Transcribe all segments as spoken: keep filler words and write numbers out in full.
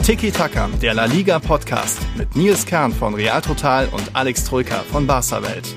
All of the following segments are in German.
Tiki Taka, der La Liga Podcast mit Nils Kern von Real Total und Alex Troika von Barca Welt.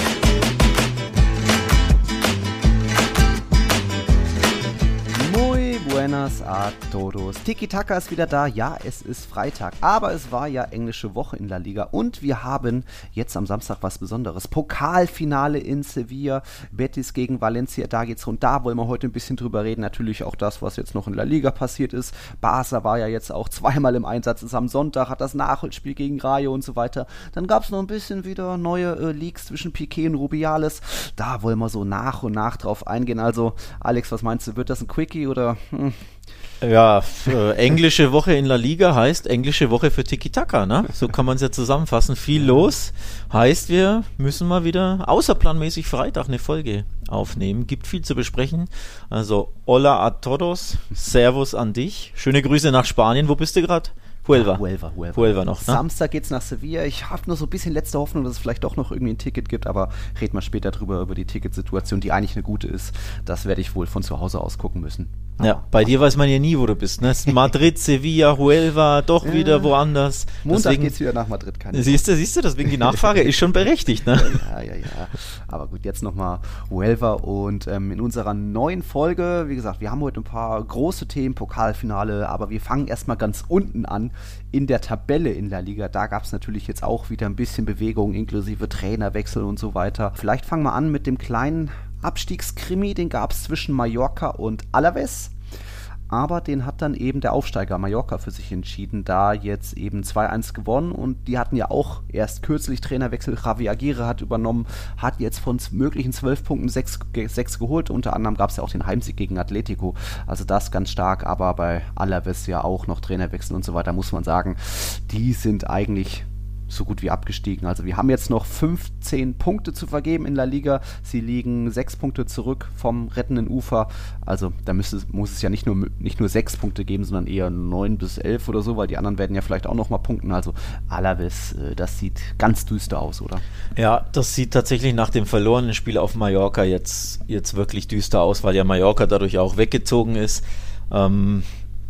Muy buenas a todos. Tiki Taka ist wieder da. Ja, es ist Freitag, aber es war ja englische Woche in La Liga und wir haben jetzt am Samstag was Besonderes. Pokalfinale in Sevilla, Betis gegen Valencia, da geht's rund. Da wollen wir heute ein bisschen drüber reden. Natürlich auch das, was jetzt noch in La Liga passiert ist. Barca war ja jetzt auch zweimal im Einsatz, ist am Sonntag, hat das Nachholspiel gegen Rayo und so weiter. Dann gab's noch ein bisschen wieder neue äh, Leaks zwischen Piqué und Rubiales. Da wollen wir so nach und nach drauf eingehen. Also, Alex, was meinst du, wird das ein Quickie oder... Hm. Ja, äh, englische Woche in La Liga heißt englische Woche für Tiki Taka, ne? So kann man es ja zusammenfassen. Viel los, heißt wir müssen mal wieder außerplanmäßig Freitag eine Folge aufnehmen. Gibt viel zu besprechen. Also, hola a todos, servus an dich. Schöne Grüße nach Spanien. Wo bist du gerade? Huelva. Huelva, Huelva. Huelva noch, ne? Samstag geht's nach Sevilla. Ich habe nur so ein bisschen letzte Hoffnung, dass es vielleicht doch noch irgendwie ein Ticket gibt, aber reden wir später drüber, über die Ticketsituation, die eigentlich eine gute ist. Das werde ich wohl von zu Hause aus gucken müssen. Ja, aber bei dir weiß man ja nie, wo du bist, ne? Madrid, Sevilla, Huelva, doch ja. wieder woanders. Montag deswegen, geht's wieder nach Madrid. Keine siehst du, siehst du, deswegen die Nachfrage ist schon berechtigt, ne? Ja, ja, ja. Aber gut, jetzt nochmal Huelva und ähm, in unserer neuen Folge, wie gesagt, wir haben heute ein paar große Themen, Pokalfinale, aber wir fangen erstmal ganz unten an, in der Tabelle in La Liga. Da gab es natürlich jetzt auch wieder ein bisschen Bewegung, inklusive Trainerwechsel und so weiter. Vielleicht fangen wir an mit dem kleinen Abstiegskrimi, den gab es zwischen Mallorca und Alaves. Aber den hat dann eben der Aufsteiger Mallorca für sich entschieden, da jetzt eben zwei eins gewonnen und die hatten ja auch erst kürzlich Trainerwechsel, Javi Aguirre hat übernommen, hat jetzt von möglichen zwölf Punkten sechs geholt, unter anderem gab es ja auch den Heimsieg gegen Atletico, also das ganz stark, aber bei Alaves ja auch noch Trainerwechsel und so weiter, muss man sagen, die sind eigentlich so gut wie abgestiegen. Also wir haben jetzt noch fünfzehn Punkte zu vergeben in La Liga. Sie liegen sechs Punkte zurück vom rettenden Ufer. Also da müsste, muss es ja nicht nur, nicht nur sechs Punkte geben, sondern eher neun bis elf oder so, weil die anderen werden ja vielleicht auch nochmal punkten. Also Alaves, das sieht ganz düster aus, oder? Ja, das sieht tatsächlich nach dem verlorenen Spiel auf Mallorca jetzt, jetzt wirklich düster aus, weil ja Mallorca dadurch auch weggezogen ist. Ähm,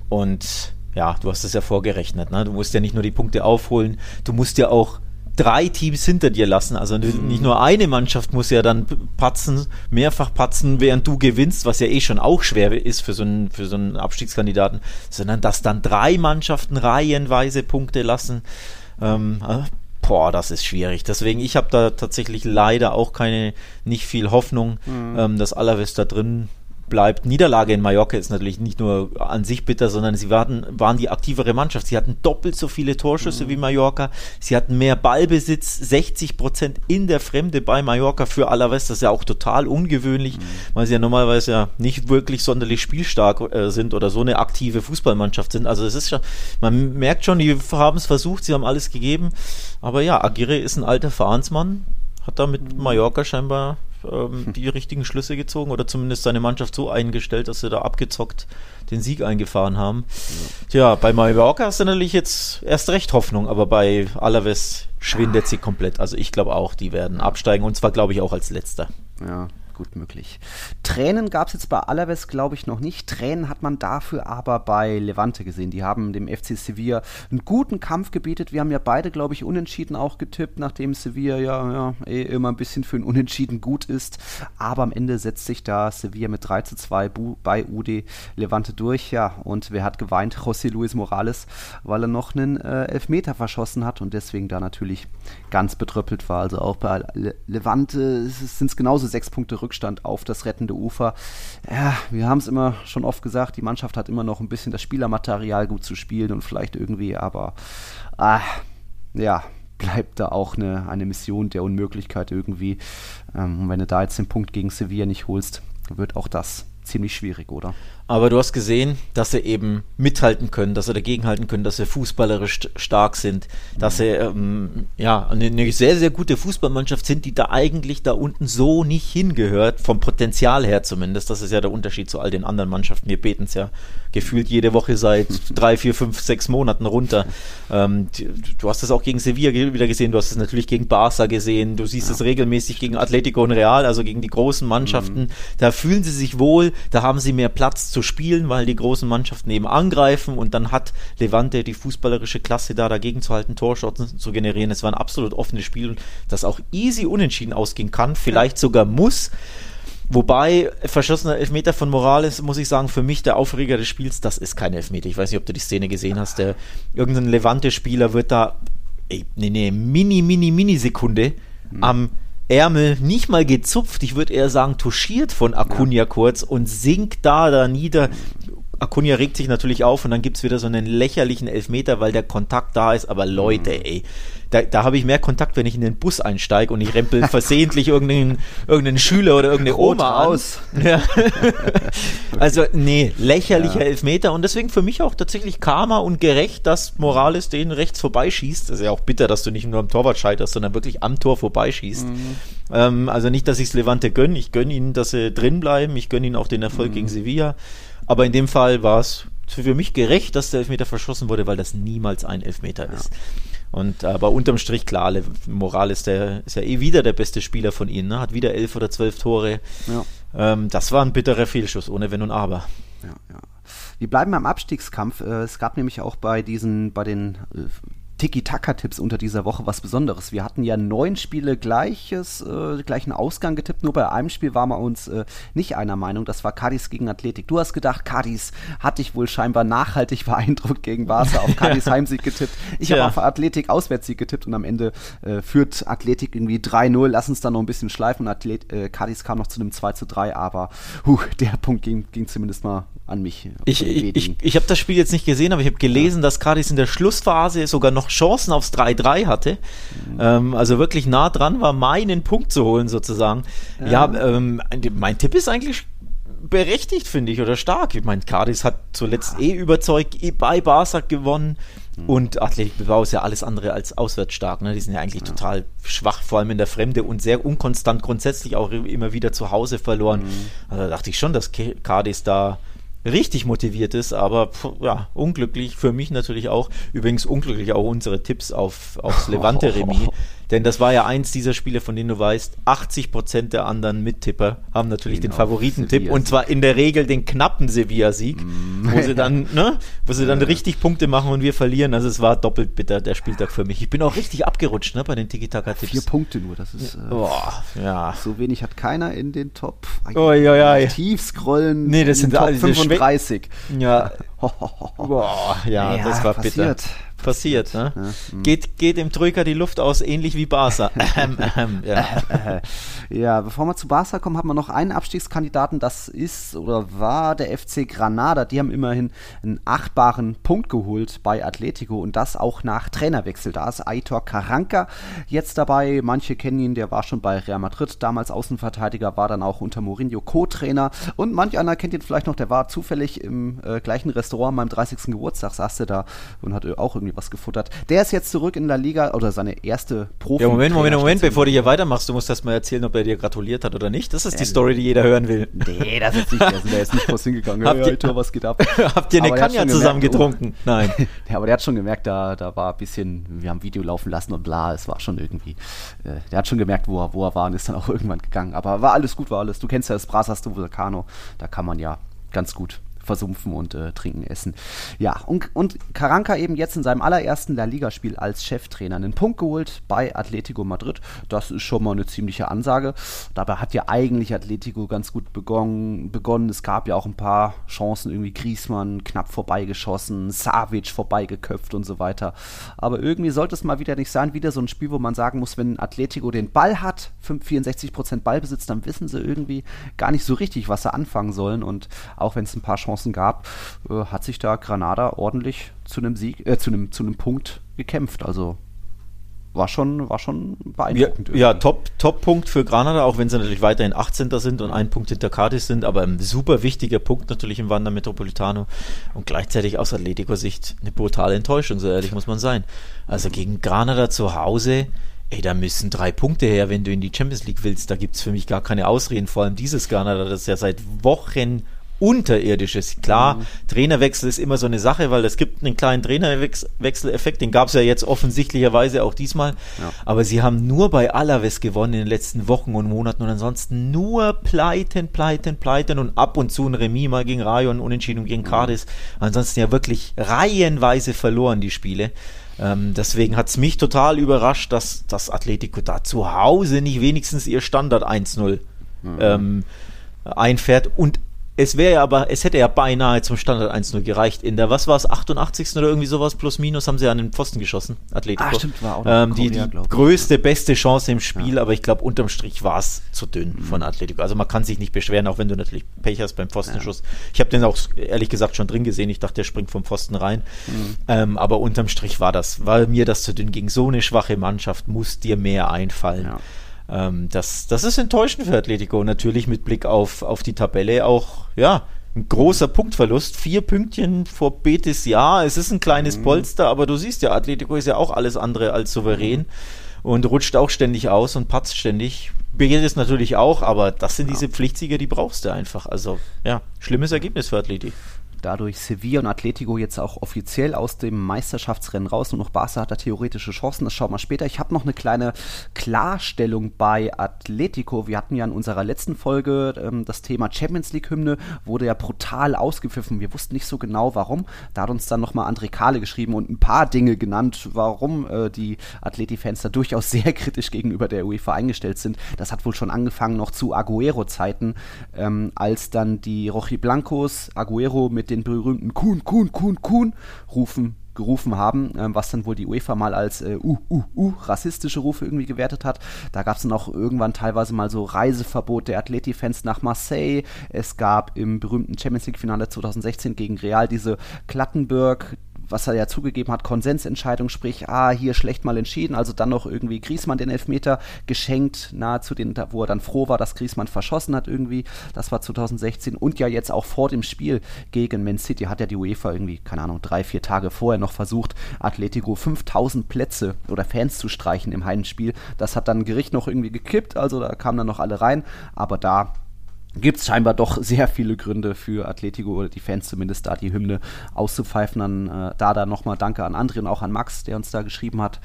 und ja, du hast es ja vorgerechnet, ne? Du musst ja nicht nur die Punkte aufholen, du musst ja auch drei Teams hinter dir lassen, also nicht nur eine Mannschaft muss ja dann patzen, mehrfach patzen, während du gewinnst, was ja eh schon auch schwer ist für so einen, für so einen Abstiegskandidaten, sondern dass dann drei Mannschaften reihenweise Punkte lassen, ähm, boah, das ist schwierig, deswegen, ich habe da tatsächlich leider auch keine, nicht viel Hoffnung, mhm. ähm, dass Alaves da drin bleibt. Niederlage in Mallorca ist natürlich nicht nur an sich bitter, sondern sie waren, waren die aktivere Mannschaft. Sie hatten doppelt so viele Torschüsse mhm. wie Mallorca. Sie hatten mehr Ballbesitz, sechzig Prozent in der Fremde bei Mallorca für Alaves. Das ist ja auch total ungewöhnlich, mhm. weil sie ja normalerweise ja nicht wirklich sonderlich spielstark äh, sind oder so eine aktive Fußballmannschaft sind. Also es ist schon, man merkt schon, die haben es versucht, sie haben alles gegeben. Aber ja, Aguirre ist ein alter Vereinsmann, hat da mit Mallorca scheinbar ähm, die richtigen Schlüsse gezogen oder zumindest seine Mannschaft so eingestellt, dass sie da abgezockt den Sieg eingefahren haben. Ja. Tja, bei Mallorca hast du natürlich jetzt erst recht Hoffnung, aber bei Alaves schwindet sie komplett. Also ich glaube auch, die werden absteigen und zwar glaube ich auch als Letzter. Ja. Gut möglich. Tränen gab es jetzt bei Alaves, glaube ich, noch nicht. Tränen hat man dafür aber bei Levante gesehen. Die haben dem F C Sevilla einen guten Kampf gebietet. Wir haben ja beide, glaube ich, unentschieden auch getippt, nachdem Sevilla ja, ja eh immer ein bisschen für ein Unentschieden gut ist. Aber am Ende setzt sich da Sevilla mit drei zu zwei Bu- bei U D Levante durch. Ja, und wer hat geweint? José Luis Morales, weil er noch einen äh, Elfmeter verschossen hat und deswegen da natürlich ganz betröppelt war. Also auch bei Le- Levante sind es genauso sechs Punkte Rückstand auf das rettende Ufer. Ja, wir haben es immer schon oft gesagt, die Mannschaft hat immer noch ein bisschen das Spielermaterial gut zu spielen und vielleicht irgendwie, aber ah, ja, bleibt da auch eine, eine Mission der Unmöglichkeit irgendwie. Ähm, und wenn du da jetzt den Punkt gegen Sevilla nicht holst, wird auch das ziemlich schwierig, oder? Aber du hast gesehen, dass sie eben mithalten können, dass sie dagegenhalten können, dass sie fußballerisch st- stark sind, dass sie ähm, ja, eine, eine sehr, sehr gute Fußballmannschaft sind, die da eigentlich da unten so nicht hingehört, vom Potenzial her zumindest. Das ist ja der Unterschied zu all den anderen Mannschaften. Wir beten es ja gefühlt jede Woche seit drei, vier, fünf, sechs Monaten runter. Ähm, du hast es auch gegen Sevilla wieder gesehen, du hast es natürlich gegen Barca gesehen, du siehst ja. es regelmäßig gegen Atletico und Real, also gegen die großen Mannschaften. Mhm. Da fühlen sie sich wohl. da haben sie mehr Platz zu spielen, weil die großen Mannschaften eben angreifen und dann hat Levante die fußballerische Klasse da dagegen zu halten, Torchancen zu generieren. Es war ein absolut offenes Spiel, das auch easy unentschieden ausgehen kann, vielleicht sogar muss. Wobei, verschossener Elfmeter von Morales, muss ich sagen, für mich der Aufreger des Spiels, das ist kein Elfmeter. Ich weiß nicht, ob du die Szene gesehen hast. Der, irgendein Levante-Spieler wird da ey, eine, eine mini, mini, mini Sekunde mhm. am Ärmel nicht mal gezupft, ich würde eher sagen touchiert von Acuna ja. kurz und sinkt da, da nieder. Acuna regt sich natürlich auf und dann gibt es wieder so einen lächerlichen Elfmeter, weil der Kontakt da ist, aber Leute, ey, da, da habe ich mehr Kontakt, wenn ich in den Bus einsteige und ich rempel versehentlich irgendeinen, irgendeinen Schüler oder irgendeine Rot Oma aus. an. Ja. Also, nee, lächerlicher ja. Elfmeter und deswegen für mich auch tatsächlich Karma und gerecht, dass Morales den rechts vorbeischießt. Das ist ja auch bitter, dass du nicht nur am Torwart scheiterst, sondern wirklich am Tor vorbeischießt. Mhm. Ähm, also nicht, dass ich es Levante gönne, ich gönne ihnen, dass sie drin bleiben, ich gönne ihnen auch den Erfolg mhm. gegen Sevilla. Aber in dem Fall war es für mich gerecht, dass der Elfmeter verschossen wurde, weil das niemals ein Elfmeter ja. ist. Und aber unterm Strich klar, Morales der ist ja eh wieder der beste Spieler von ihnen, ne? Hat wieder elf oder zwölf Tore. Ja. Ähm, das war ein bitterer Fehlschuss, ohne Wenn und Aber. Ja, ja. Wir bleiben beim Abstiegskampf. Es gab nämlich auch bei diesen, bei den Tiki-Taka-Tipps unter dieser Woche was Besonderes. Wir hatten ja neun Spiele gleiches, äh, gleichen Ausgang getippt, nur bei einem Spiel waren wir uns äh, nicht einer Meinung, das war Cádiz gegen Athletic. Du hast gedacht, Cádiz hat dich wohl scheinbar nachhaltig beeindruckt gegen Barca, auf Cádiz Heimsieg getippt. Ich ja. habe auf Athletic Auswärtssieg getippt und am Ende äh, führt Athletic irgendwie drei null, lass uns da noch ein bisschen schleifen und Athlet, äh, Cádiz kam noch zu einem zwei zu drei, aber huh, der Punkt ging, ging zumindest mal an mich. Ich, ich, ich, ich habe das Spiel jetzt nicht gesehen, aber ich habe gelesen, ja. dass Cádiz in der Schlussphase sogar noch Chancen aufs drei drei hatte, mhm. ähm, also wirklich nah dran war, meinen Punkt zu holen sozusagen. Ja, ja ähm, mein Tipp ist eigentlich berechtigt, finde ich, oder stark. Ich meine, Cádiz hat zuletzt ja. eh überzeugt, eh bei Barca gewonnen mhm. und Athletic Bilbao ist ja alles andere als auswärts stark. Ne? Die sind ja eigentlich ja. total schwach, vor allem in der Fremde und sehr unkonstant, grundsätzlich auch immer wieder zu Hause verloren. Mhm. Also da dachte ich schon, dass Cádiz da richtig motiviert ist, aber pff, ja, unglücklich für mich natürlich auch. Übrigens unglücklich auch unsere Tipps auf, aufs Levante-Remis. Denn das war ja eins dieser Spiele, von denen du weißt, achtzig Prozent der anderen Mittipper haben natürlich genau, den Favoritentipp und zwar in der Regel den knappen Sevilla-Sieg, mm. wo sie dann, ne, wo sie dann ja. richtig Punkte machen und wir verlieren. Also es war doppelt bitter, der Spieltag für mich. Ich bin auch richtig abgerutscht, ne, bei den Tiki-Taka-Tipps. Vier Punkte nur, das ist, äh, Boah, ja. so wenig hat keiner in den Top. Oh, ja, ja. Tief scrollen. Nee, das sind Top fünfunddreißig. Ja. Boah, ja, ja, das war passiert. bitter. Passiert, ne? Ja, geht, geht dem Troika die Luft aus, ähnlich wie Barca. ähm, ähm, ja. ja, bevor wir zu Barca kommen, haben wir noch einen Abstiegskandidaten, das ist oder war der F C Granada. Die haben immerhin einen achtbaren Punkt geholt bei Atletico und das auch nach Trainerwechsel. Da ist Aitor Karanka jetzt dabei. Manche kennen ihn, der war schon bei Real Madrid, damals Außenverteidiger, war dann auch unter Mourinho Co-Trainer und manch einer kennt ihn vielleicht noch, der war zufällig im äh, gleichen Restaurant an meinem dreißigsten Geburtstag, saß der da und hat auch irgendwie was gefuttert. Der ist jetzt zurück in La Liga oder seine erste Profi. Ja, Moment, Moment, Moment, bevor du hier weitermachst, du musst erst mal erzählen, ob er dir gratuliert hat oder nicht. Das ist die Story, die jeder hören will. Nee, das ist nicht, also der ist nicht groß hingegangen. Habt, hey, ihr, Tor, was geht ab? Habt ihr eine Kanja zusammen gemerkt, getrunken? Oh. Nein. Ja, aber der hat schon gemerkt, da, da war ein bisschen, wir haben Video laufen lassen und bla, es war schon irgendwie, äh, der hat schon gemerkt, wo er, wo er war und ist dann auch irgendwann gegangen. Aber war alles gut, war alles. Du kennst ja das Brasas do Vulcano, da kann man ja ganz gut versumpfen und äh, trinken, essen. Ja, und, und Karanka eben jetzt in seinem allerersten La Liga-Spiel als Cheftrainer einen Punkt geholt bei Atletico Madrid. Das ist schon mal eine ziemliche Ansage. Dabei hat ja eigentlich Atletico ganz gut begonnen. begonnen. Es gab ja auch ein paar Chancen, irgendwie Griezmann knapp vorbeigeschossen, Savic vorbeigeköpft und so weiter. Aber irgendwie sollte es mal wieder nicht sein, wieder so ein Spiel, wo man sagen muss, wenn Atletico den Ball hat, vierundsechzig Prozent Ballbesitz, dann wissen sie irgendwie gar nicht so richtig, was sie anfangen sollen. Und auch wenn es ein paar Chancen gab, äh, hat sich da Granada ordentlich zu einem Sieg, äh, zu einem zu einem Punkt gekämpft. Also war schon, war schon beeindruckend. Ja, ja, Top, Top-Punkt für Granada, auch wenn sie natürlich weiterhin achtzehnter sind und ein Punkt hinter Cádiz sind, aber ein super wichtiger Punkt natürlich im Wanda Metropolitano und gleichzeitig aus Atletico-Sicht eine brutale Enttäuschung, so ehrlich muss man sein. Also gegen Granada zu Hause, ey, da müssen drei Punkte her, wenn du in die Champions League willst. Da gibt es für mich gar keine Ausreden, vor allem dieses Granada, das ja seit Wochen Unterirdisches. Klar, mhm. Trainerwechsel ist immer so eine Sache, weil es gibt einen kleinen Trainerwechseleffekt, den gab es ja jetzt offensichtlicherweise auch diesmal, ja. aber sie haben nur bei Alaves gewonnen in den letzten Wochen und Monaten und ansonsten nur Pleiten, Pleiten, Pleiten und ab und zu ein Remis mal gegen Rayo und Unentschieden gegen Cadiz. Ansonsten ja wirklich reihenweise verloren, die Spiele. Ähm, deswegen hat es mich total überrascht, dass das Atletico da zu Hause nicht wenigstens ihr Standard eins null mhm. ähm, einfährt und es wäre ja aber, es hätte ja beinahe zum Standard eins null gereicht. In der, was war es, achtundachtzigsten oder irgendwie sowas, plus minus, haben sie an den Pfosten geschossen, Atletico. Ah, stimmt, war auch ähm, Die, die größte, beste Chance im Spiel, ja. aber ich glaube, unterm Strich war es zu dünn mhm. von Atletico. Also man kann sich nicht beschweren, auch wenn du natürlich Pech hast beim Pfostenschuss. Ja. Ich habe den auch, ehrlich gesagt, schon drin gesehen. Ich dachte, der springt vom Pfosten rein. Mhm. Ähm, aber unterm Strich war das, war mir das zu dünn. Gegen so eine schwache Mannschaft muss dir mehr einfallen. Ja. Ähm, das, das ist enttäuschend für Atletico. Natürlich mit Blick auf, auf die Tabelle auch, ja, ein großer Punktverlust. Vier Pünktchen vor Betis, ja, es ist ein kleines mhm. Polster, aber du siehst ja, Atletico ist ja auch alles andere als souverän und rutscht auch ständig aus und patzt ständig. Betis natürlich auch, aber das sind ja. diese Pflichtsieger, die brauchst du einfach. Also, ja, schlimmes Ergebnis für Atletico. Dadurch Sevilla und Atletico jetzt auch offiziell aus dem Meisterschaftsrennen raus. Nur noch Barca hat da theoretische Chancen, das schauen wir später. Ich habe noch eine kleine Klarstellung bei Atletico. Wir hatten ja in unserer letzten Folge ähm, das Thema Champions League-Hymne, wurde ja brutal ausgepfiffen. Wir wussten nicht so genau, warum. Da hat uns dann nochmal André Kahle geschrieben und ein paar Dinge genannt, warum äh, die Atleti-Fans da durchaus sehr kritisch gegenüber der UEFA eingestellt sind. Das hat wohl schon angefangen noch zu Agüero-Zeiten, ähm, als dann die Rojiblancos Agüero mit den berühmten Kuhn, Kuhn, Kuhn, Kuhn rufen, gerufen haben, ähm, was dann wohl die UEFA mal als äh, uh, uh, uh, rassistische Rufe irgendwie gewertet hat. Da gab es dann auch irgendwann teilweise mal so Reiseverbot der Atleti-Fans nach Marseille. Es gab im berühmten Champions League-Finale zwanzig sechzehn gegen Real diese Klattenberg, was er ja zugegeben hat, Konsensentscheidung, sprich, ah, hier schlecht mal entschieden, also dann noch irgendwie Griezmann den Elfmeter geschenkt, nahezu den, wo er dann froh war, dass Griezmann verschossen hat irgendwie, das war zwanzig sechzehn und ja jetzt auch vor dem Spiel gegen Man City hat ja die UEFA irgendwie, keine Ahnung, drei, vier Tage vorher noch versucht, Atletico fünftausend Plätze oder Fans zu streichen im Heimspiel, das hat dann ein Gericht noch irgendwie gekippt, also da kamen dann noch alle rein, aber da gibt es scheinbar doch sehr viele Gründe für Atletico oder die Fans zumindest da die Hymne auszupfeifen. Dann äh, da dann nochmal Danke an André und auch an Max, der uns da geschrieben hat.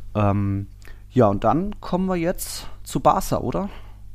Ähm, ja, und dann kommen wir jetzt zu Barca, oder?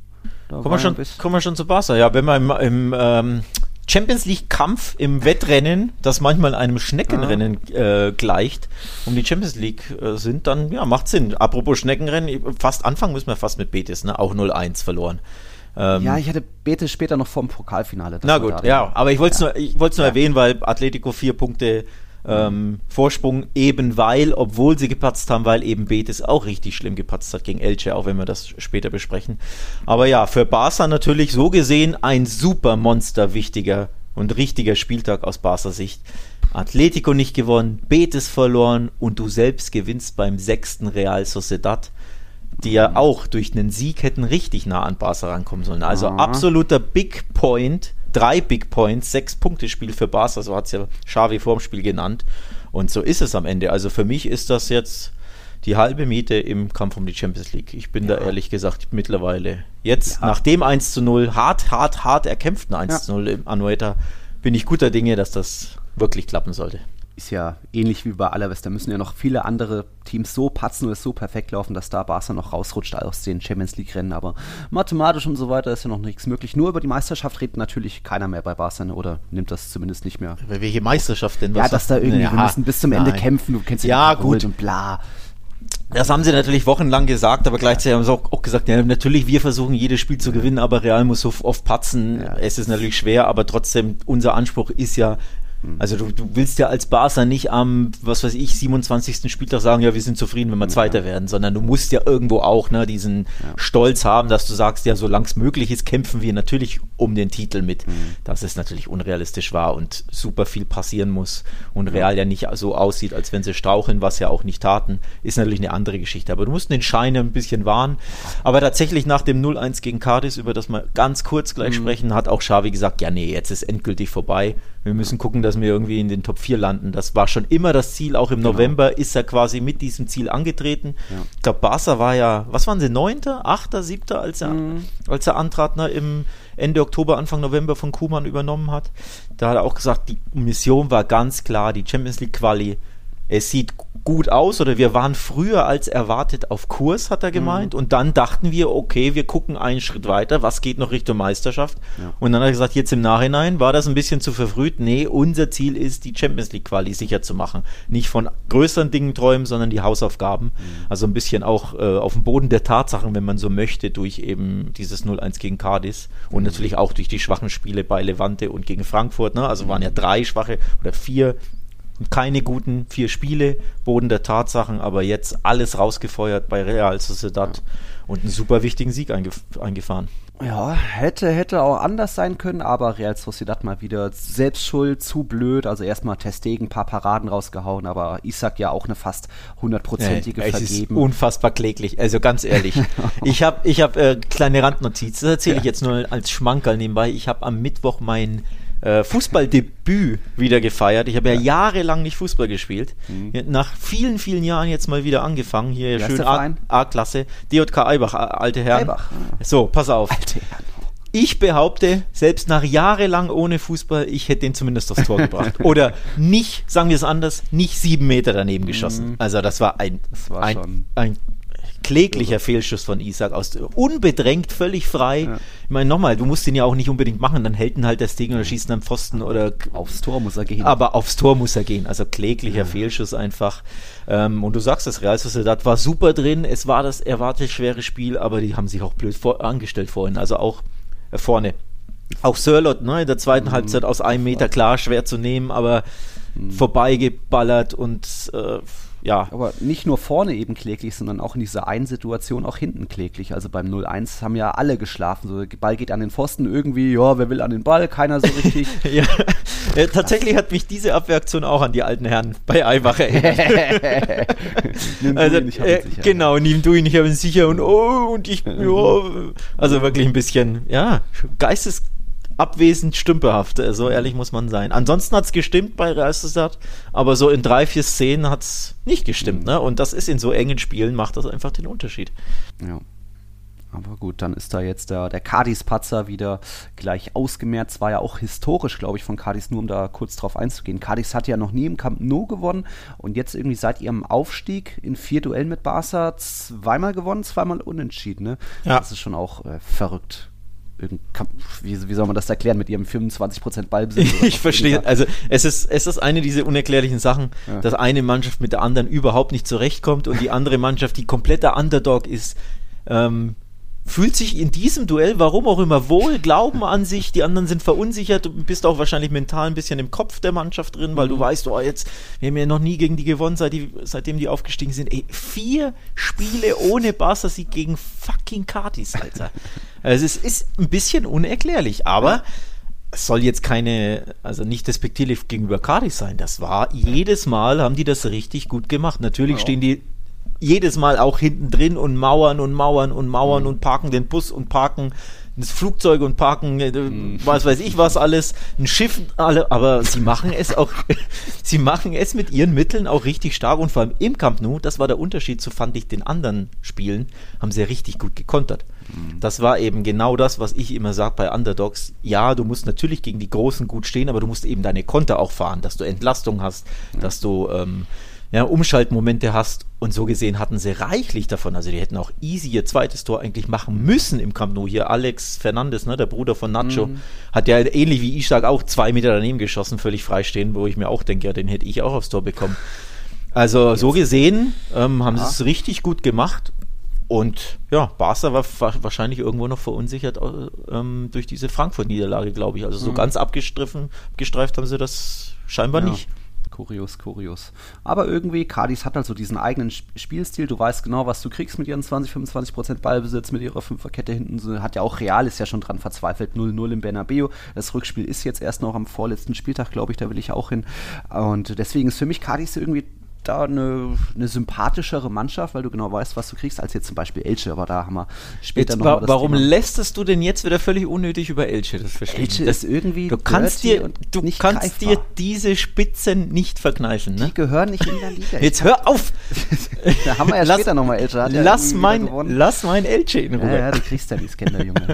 Da kommen, wir schon, kommen wir schon zu Barca, ja. Wenn wir im, im ähm, Champions League-Kampf im Wettrennen, das manchmal einem Schneckenrennen äh, gleicht, um die Champions League äh, sind, dann ja, macht Sinn. Apropos Schneckenrennen, fast anfangen müssen wir fast mit Betis, ne? Auch null eins verloren. Ähm, ja, ich hatte Betis später noch vorm Pokalfinale. Na gut, ja, aber ich wollte es ja. nur, ich wollt's nur ja. erwähnen, weil Atletico vier Punkte ähm, mhm. Vorsprung, eben weil, obwohl sie gepatzt haben, weil eben Betis auch richtig schlimm gepatzt hat gegen Elche, auch wenn wir das später besprechen. Aber ja, für Barca natürlich so gesehen ein super Monster wichtiger und richtiger Spieltag aus Barca Sicht. Atletico nicht gewonnen, Betis verloren und du selbst gewinnst beim sechsten Real Sociedad, die ja auch durch einen Sieg hätten richtig nah an Barca rankommen sollen. Also Aha. absoluter Big Point, drei Big Points, sechs Punkte Spiel für Barca, so hat es ja Xavi vorm Spiel genannt. Und so ist es am Ende. Also für mich ist das jetzt die halbe Miete im Kampf um die Champions League. Ich bin ja. da ehrlich gesagt mittlerweile jetzt ja. nach dem eins zu null, hart, hart, hart erkämpften eins zu null ja. im Anoeta, bin ich guter Dinge, dass das wirklich klappen sollte. Ist ja ähnlich wie bei Alaves, da müssen ja noch viele andere Teams so patzen oder so perfekt laufen, dass da Barca noch rausrutscht aus den Champions League Rennen, aber mathematisch und so weiter ist ja noch nichts möglich. Nur über die Meisterschaft redet natürlich keiner mehr bei Barca, oder nimmt das zumindest nicht mehr. Über welche Meisterschaft denn? Was ja, dass da irgendwie, ja, wir müssen bis zum Ende nein. kämpfen, du kennst ja, ja gut und bla. Das haben sie natürlich wochenlang gesagt, aber gleichzeitig haben sie auch, auch gesagt, ja, natürlich, wir versuchen jedes Spiel zu gewinnen, aber Real muss so oft patzen. Ja. Es ist natürlich schwer, aber trotzdem, unser Anspruch ist ja, also du, du willst ja als Barca nicht am, was weiß ich, siebenundzwanzigsten Spieltag sagen, ja, wir sind zufrieden, wenn wir Zweiter ja. werden, sondern du musst ja irgendwo auch ne, diesen ja. Stolz haben, dass du sagst, ja, solange es möglich ist, kämpfen wir natürlich um den Titel mit. Mhm. Dass es natürlich unrealistisch war und super viel passieren muss und Real ja nicht so aussieht, als wenn sie straucheln, was ja auch nicht taten, ist natürlich eine andere Geschichte. Aber du musst den Schein ein bisschen wahren. Aber tatsächlich nach dem null eins gegen Cadiz, über das wir ganz kurz gleich mhm. sprechen, hat auch Xavi gesagt, ja, nee, jetzt ist endgültig vorbei. Wir müssen gucken, dass dass wir irgendwie in den Top vier landen. Das war schon immer das Ziel, auch im genau. November ist er quasi mit diesem Ziel angetreten. Ja. Ich glaube, Barca war ja, was waren sie, neunter, achter, siebter, als er, mhm. als er antrat, ne, im Ende Oktober, Anfang November von Koeman übernommen hat. Da hat er auch gesagt, die Mission war ganz klar, die Champions League Quali. Es sieht gut aus oder wir waren früher als erwartet auf Kurs, hat er gemeint. Mhm. Und dann dachten wir, okay, wir gucken einen Schritt weiter, was geht noch Richtung Meisterschaft? Ja. Und dann hat er gesagt, jetzt im Nachhinein war das ein bisschen zu verfrüht. Nee, unser Ziel ist, die Champions League Quali sicher zu machen. Nicht von größeren Dingen träumen, sondern die Hausaufgaben. Mhm. Also ein bisschen auch äh, auf dem Boden der Tatsachen, wenn man so möchte, durch eben dieses null eins gegen Cadiz und mhm. natürlich auch durch die schwachen Spiele bei Levante und gegen Frankfurt. Ne? Also waren ja drei schwache oder vier keine guten vier Spiele, Boden der Tatsachen, aber jetzt alles rausgefeuert bei Real Sociedad ja. und einen super wichtigen Sieg eingef- eingefahren. Ja, hätte, hätte auch anders sein können, aber Real Sociedad mal wieder selbst schuld, zu blöd, also erstmal Ter Stegen, ein paar Paraden rausgehauen, aber Isak ja auch eine fast hundertprozentige ja, vergeben. Es ist unfassbar kläglich, also ganz ehrlich. ich habe ich hab, äh, kleine Randnotiz, das erzähle ja. ich jetzt nur als Schmankerl nebenbei. Ich habe am Mittwoch mein Fußballdebüt wieder gefeiert. Ich habe ja, ja jahrelang nicht Fußball gespielt. Mhm. Nach vielen, vielen Jahren jetzt mal wieder angefangen. Hier Wie schön A- A-Klasse. D J K Eibach, alte Herren. Eibach. So, pass auf. Alte Herren. Ich behaupte, selbst nach jahrelang ohne Fußball, ich hätte den zumindest aufs Tor gebracht. Oder nicht, sagen wir es anders, nicht sieben Meter daneben geschossen. Mhm. Also das war ein, das war ein, schon ein kläglicher also. Fehlschuss von Isak, aus, unbedrängt, völlig frei. Ja. Ich meine, nochmal, du musst den ja auch nicht unbedingt machen, dann hält ihn halt der Stegen oder schießt ihn am Pfosten oder aufs Tor muss er gehen. Aber aufs Tor muss er gehen, also kläglicher ja. Fehlschuss einfach. Ähm, und du sagst, das Real Sociedad war super drin, es war das erwartet schwere Spiel, aber die haben sich auch blöd vor, angestellt vorhin, also auch äh, vorne. Auch Sörloth, ne, in der zweiten mhm. Halbzeit aus einem Meter, klar, schwer zu nehmen, aber mhm. vorbeigeballert und äh, ja. Aber nicht nur vorne eben kläglich, sondern auch in dieser einen Situation auch hinten kläglich. Also beim null eins haben ja alle geschlafen. So, der Ball geht an den Pfosten irgendwie, ja, wer will an den Ball? Keiner so richtig. ja. ja, tatsächlich hat mich diese Abwehraktion auch an die alten Herren bei Eibach erinnert. nimm also, du ihn, ich hab ihn sicher. Äh, genau, nimm du ihn, ich habe ihn sicher und oh, und ich, ja. Also wirklich ein bisschen, ja, Geistes abwesend stümperhaft, so ehrlich muss man sein. Ansonsten hat es gestimmt bei Real Sociedad, aber so in drei, vier Szenen hat es nicht gestimmt, mhm. ne? Und das ist in so engen Spielen, macht das einfach den Unterschied. Ja. Aber gut, dann ist da jetzt der, der Cadiz-Patzer wieder gleich ausgemerzt. Es war ja auch historisch, glaube ich, von Cadiz, nur um da kurz drauf einzugehen. Cadiz hat ja noch nie im Camp Nou gewonnen und jetzt irgendwie seit ihrem Aufstieg in vier Duellen mit Barca zweimal gewonnen, zweimal unentschieden, ne? Ja. Das ist schon auch äh, verrückt. Wie, wie soll man das erklären mit ihrem fünfundzwanzig Prozent Ballbesitz? Ich verstehe, also es ist, es ist eine dieser unerklärlichen Sachen, ja. dass eine Mannschaft mit der anderen überhaupt nicht zurechtkommt und die andere Mannschaft, die kompletter Underdog ist, ähm, fühlt sich in diesem Duell, warum auch immer, wohl, glauben an sich, die anderen sind verunsichert, du bist auch wahrscheinlich mental ein bisschen im Kopf der Mannschaft drin, weil mhm. du weißt, oh, jetzt, wir haben ja noch nie gegen die gewonnen, seit die, seitdem die aufgestiegen sind. Ey, vier Spiele ohne Barca-Sieg gegen fucking Cadiz, Alter. Also es ist ein bisschen unerklärlich, aber es soll jetzt keine, also nicht despektierlich gegenüber Cadiz sein, das war, jedes Mal haben die das richtig gut gemacht. Natürlich ja. stehen die jedes Mal auch hinten drin und mauern und mauern und mauern mhm. und parken den Bus und parken das Flugzeug und parken, äh, mhm. was weiß ich was alles, ein Schiff, alle, aber sie machen es auch, sie machen es mit ihren Mitteln auch richtig stark und vor allem im Camp Nou, das war der Unterschied zu, fand ich, den anderen Spielen, haben sie richtig gut gekontert. Mhm. Das war eben genau das, was ich immer sage bei Underdogs. Ja, du musst natürlich gegen die Großen gut stehen, aber du musst eben deine Konter auch fahren, dass du Entlastung hast, ja. dass du ähm, ja, Umschaltmomente hast und so gesehen hatten sie reichlich davon, also die hätten auch easy ihr zweites Tor eigentlich machen müssen im Camp Nou. Hier Alex Fernandes, ne, der Bruder von Nacho, mhm. hat ja ähnlich wie Isak auch zwei Meter daneben geschossen, völlig freistehen, wo ich mir auch denke, ja, den hätte ich auch aufs Tor bekommen. Also so gesehen ähm, haben ja. sie es richtig gut gemacht und ja, Barca war wahrscheinlich irgendwo noch verunsichert ähm, durch diese Frankfurt-Niederlage, glaube ich, also so mhm. ganz abgestriffen, gestreift haben sie das scheinbar ja. nicht. Kurios, kurios. Aber irgendwie, Cadiz hat halt so diesen eigenen Spielstil. Du weißt genau, was du kriegst mit ihren zwanzig, fünfundzwanzig Prozent Ballbesitz, mit ihrer Fünferkette hinten. Sie hat ja auch Real, ist ja schon dran verzweifelt. null null im Bernabeu. Das Rückspiel ist jetzt erst noch am vorletzten Spieltag, glaube ich. Da will ich auch hin. Und deswegen ist für mich Cadiz irgendwie da eine, eine sympathischere Mannschaft, weil du genau weißt, was du kriegst, als jetzt zum Beispiel Elche, aber da haben wir später noch wa- mal das Warum Thema. lästest du denn jetzt wieder völlig unnötig über Elche? Das verstehe Elche ich. Das, ist irgendwie du kannst dirty dir, und du nicht kannst dir greifbar. diese Spitzen nicht verkneifen. Ne? Die gehören nicht in der Liga. Jetzt hör auf! Da haben wir ja Lass- später nochmal Elche. Hat ja Lass irgendwie mein, wieder gewonnen. lass mein Elche in Ruhe. Ja, ja, du kriegst ja die Scanner, Junge.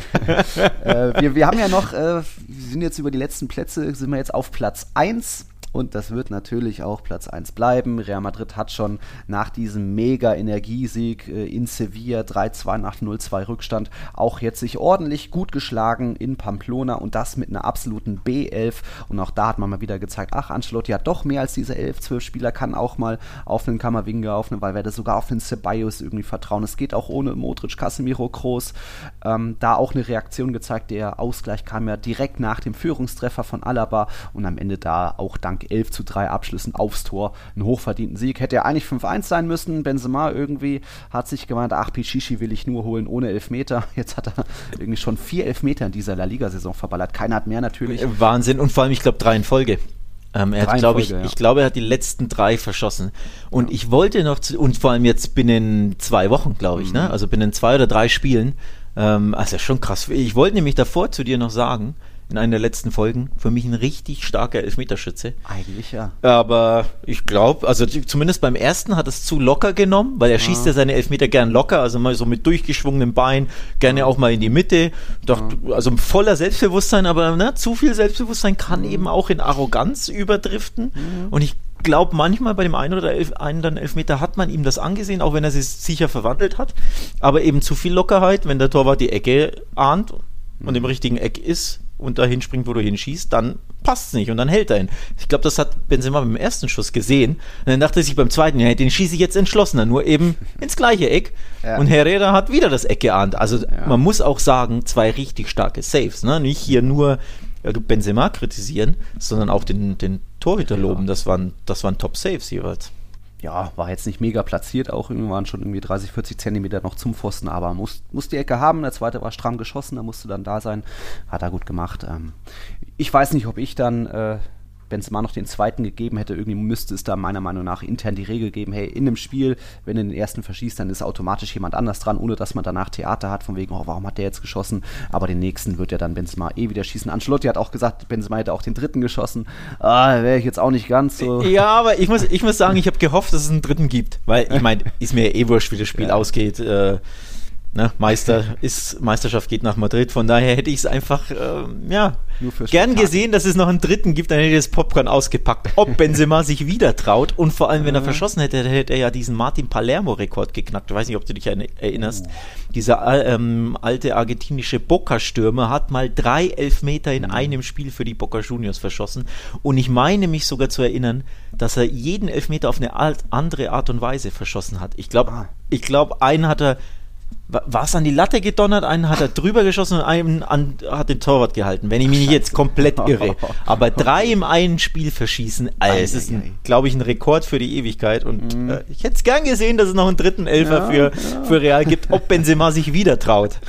äh, wir, wir haben ja noch, äh, wir sind jetzt über die letzten Plätze, sind wir jetzt auf Platz eins. Und das wird natürlich auch Platz eins bleiben. Real Madrid hat schon nach diesem Mega-Energiesieg äh, in Sevilla drei zwei nach null zwei Rückstand auch jetzt sich ordentlich gut geschlagen in Pamplona und das mit einer absoluten B elf. Und auch da hat man mal wieder gezeigt, ach, Ancelotti hat doch mehr als diese elf, zwölf Spieler, kann auch mal auf einen Camavinga, auf einen Valverde, sogar auf einen Ceballos irgendwie vertrauen. Es geht auch ohne Modric, Casemiro, Kroos. Ähm, da auch eine Reaktion gezeigt. Der Ausgleich kam ja direkt nach dem Führungstreffer von Alaba und am Ende da auch dank elf zu drei Abschlüssen aufs Tor einen hochverdienten Sieg. Hätte ja eigentlich fünf eins sein müssen. Benzema irgendwie hat sich gemeint, ach, Pichichi will ich nur holen ohne Elfmeter. Jetzt hat er irgendwie schon vier Elfmeter in dieser La Liga-Saison verballert. Keiner hat mehr natürlich. Wahnsinn und vor allem, ich glaube, drei in Folge. Ähm, er Drei hat, in glaube ich, Folge, ja. ich glaube, er hat die letzten drei verschossen. Und ich wollte noch, zu, und vor allem jetzt binnen zwei Wochen, glaube ich, Mhm. ne? Also binnen zwei oder drei Spielen. Ähm, also schon krass. Ich wollte nämlich davor zu dir noch sagen, in einer der letzten Folgen, für mich ein richtig starker Elfmeterschütze. Eigentlich ja. Aber ich glaube, also die- zumindest beim ersten hat es zu locker genommen, weil er schießt ja seine Elfmeter gern locker, also mal so mit durchgeschwungenem Bein, gerne auch mal in die Mitte. Doch, also voller Selbstbewusstsein, aber ne, zu viel Selbstbewusstsein kann eben auch in Arroganz überdriften. Und ich glaube, manchmal bei dem einen oder elf, einen dann Elfmeter hat man ihm das angesehen, auch wenn er sich sicher verwandelt hat. Aber eben zu viel Lockerheit, wenn der Torwart die Ecke ahnt und im richtigen Eck ist und dahin springt, wo du hinschießt, dann passt es nicht und dann hält er ihn. Ich glaube, das hat Benzema beim ersten Schuss gesehen und dann dachte er sich beim zweiten, ja, den schieße ich jetzt entschlossener, nur eben ins gleiche Eck Ja. und Herrera hat wieder das Eck geahnt. Also Ja. man muss auch sagen, zwei richtig starke Saves, ne? Nicht hier nur äh, Benzema kritisieren, sondern auch den, den Torhüter Ja. loben. Das waren, das waren Top-Saves jeweils. Ja, war jetzt nicht mega platziert, auch irgendwie waren schon irgendwie dreißig, vierzig Zentimeter noch zum Pfosten, aber muss, muss die Ecke haben, der zweite war stramm geschossen, da musste dann da sein, hat er gut gemacht. Ähm, ich weiß nicht, ob ich dann äh, Benzema noch den zweiten gegeben hätte, irgendwie müsste es da meiner Meinung nach intern die Regel geben, hey, in einem Spiel, wenn du den ersten verschießt, dann ist automatisch jemand anders dran, ohne dass man danach Theater hat, von wegen, oh, warum hat der jetzt geschossen, aber den nächsten wird ja dann Benzema eh wieder schießen. Ancelotti hat auch gesagt, Benzema hätte auch den dritten geschossen, ah, wäre ich jetzt auch nicht ganz so. Ja, aber ich muss, ich muss sagen, ich habe gehofft, dass es einen dritten gibt, weil ich meine, ist mir eh wurscht, wie das Spiel Ja. ausgeht. Äh, ne, Meister ist, Meisterschaft geht nach Madrid, von daher hätte ich es einfach, ähm, ja, Nur für gern Spektakel. gesehen, dass es noch einen dritten gibt, dann hätte ich das Popcorn ausgepackt. Ob Benzema sich wieder traut und vor allem, wenn er verschossen hätte, hätte er ja diesen Martin Palermo-Rekord geknackt. Ich weiß nicht, ob du dich erinnerst. erinnerst. Dieser ähm, alte argentinische Boca-Stürmer hat mal drei Elfmeter in einem Spiel für die Boca Juniors verschossen. Und ich meine mich sogar zu erinnern, dass er jeden Elfmeter auf eine alt, andere Art und Weise verschossen hat. Ich glaube, Ah. ich glaube, einen hat er war es an die Latte gedonnert, einen hat er drüber geschossen und einen an, hat den Torwart gehalten, wenn ich mich nicht jetzt komplett irre. Aber drei im einen Spiel verschießen, also es ist, glaube ich, ein Rekord für die Ewigkeit und mm. äh, ich hätte es gern gesehen, dass es noch einen dritten Elfer ja, für, ja. für Real gibt, ob Benzema sich wieder traut.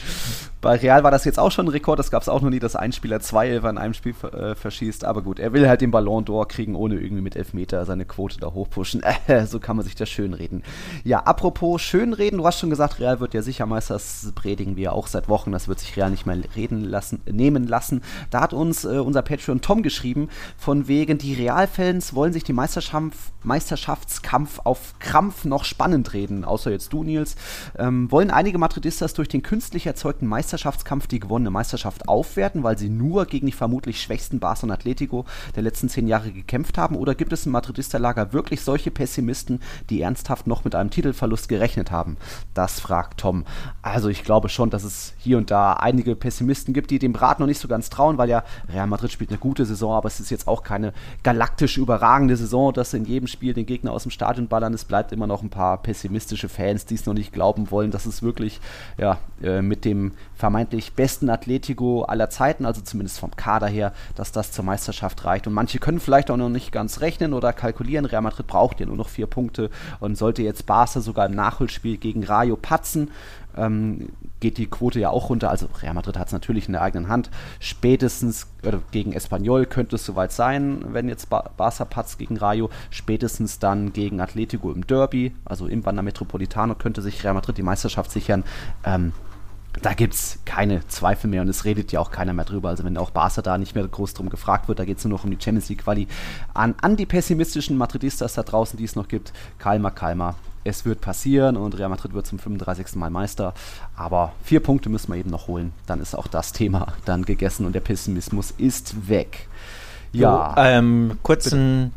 Bei Real war das jetzt auch schon ein Rekord, das gab es auch noch nie, dass ein Spieler zwei Elfer in einem Spiel äh, verschießt, aber gut, er will halt den Ballon d'Or kriegen, ohne irgendwie mit Elfmeter seine Quote da hochpushen, äh, so kann man sich das schönreden. Ja, apropos schönreden, du hast schon gesagt, Real wird ja sicher Meister, das predigen wir auch seit Wochen, das wird sich Real nicht mehr reden lassen, nehmen lassen. Da hat uns äh, unser Patreon Tom geschrieben, von wegen, die Real-Fans wollen sich den Meisterschaft, Meisterschaftskampf auf Krampf noch spannend reden, außer jetzt du, Nils, ähm, wollen einige Madridistas durch den künstlich erzeugten Meisterschaftskampf die gewonnene Meisterschaft aufwerten, weil sie nur gegen die vermutlich schwächsten Barca und Atletico der letzten zehn Jahre gekämpft haben? Oder gibt es im Madridisterlager wirklich solche Pessimisten, die ernsthaft noch mit einem Titelverlust gerechnet haben? Das fragt Tom. Also ich glaube schon, dass es hier und da einige Pessimisten gibt, die dem Rat noch nicht so ganz trauen, weil ja Real Madrid spielt eine gute Saison, aber es ist jetzt auch keine galaktisch überragende Saison, dass sie in jedem Spiel den Gegner aus dem Stadion ballern. Es bleibt immer noch ein paar pessimistische Fans, die es noch nicht glauben wollen, dass es wirklich ja, äh, mit dem vermeintlich besten Atletico aller Zeiten, also zumindest vom Kader her, dass das zur Meisterschaft reicht. Und manche können vielleicht auch noch nicht ganz rechnen oder kalkulieren. Real Madrid braucht ja nur noch vier Punkte und sollte jetzt Barca sogar im Nachholspiel gegen Rayo patzen, ähm, geht die Quote ja auch runter. Also Real Madrid hat es natürlich in der eigenen Hand. Spätestens oder gegen Espanyol könnte es soweit sein, wenn jetzt ba- Barca patzt gegen Rayo. Spätestens dann gegen Atletico im Derby, also im Wanda Metropolitano, könnte sich Real Madrid die Meisterschaft sichern. Ähm, Da gibt es keine Zweifel mehr und es redet ja auch keiner mehr drüber. Also wenn auch Barca da nicht mehr groß drum gefragt wird, da geht es nur noch um die Champions League Quali. An, an die pessimistischen Madridistas da draußen, die es noch gibt, kalmer, kalmer. Es wird passieren und Real Madrid wird zum fünfunddreißigsten Mal Meister. Aber vier Punkte müssen wir eben noch holen. Dann ist auch das Thema dann gegessen und der Pessimismus ist weg. Ja. So, ähm, kurz ein,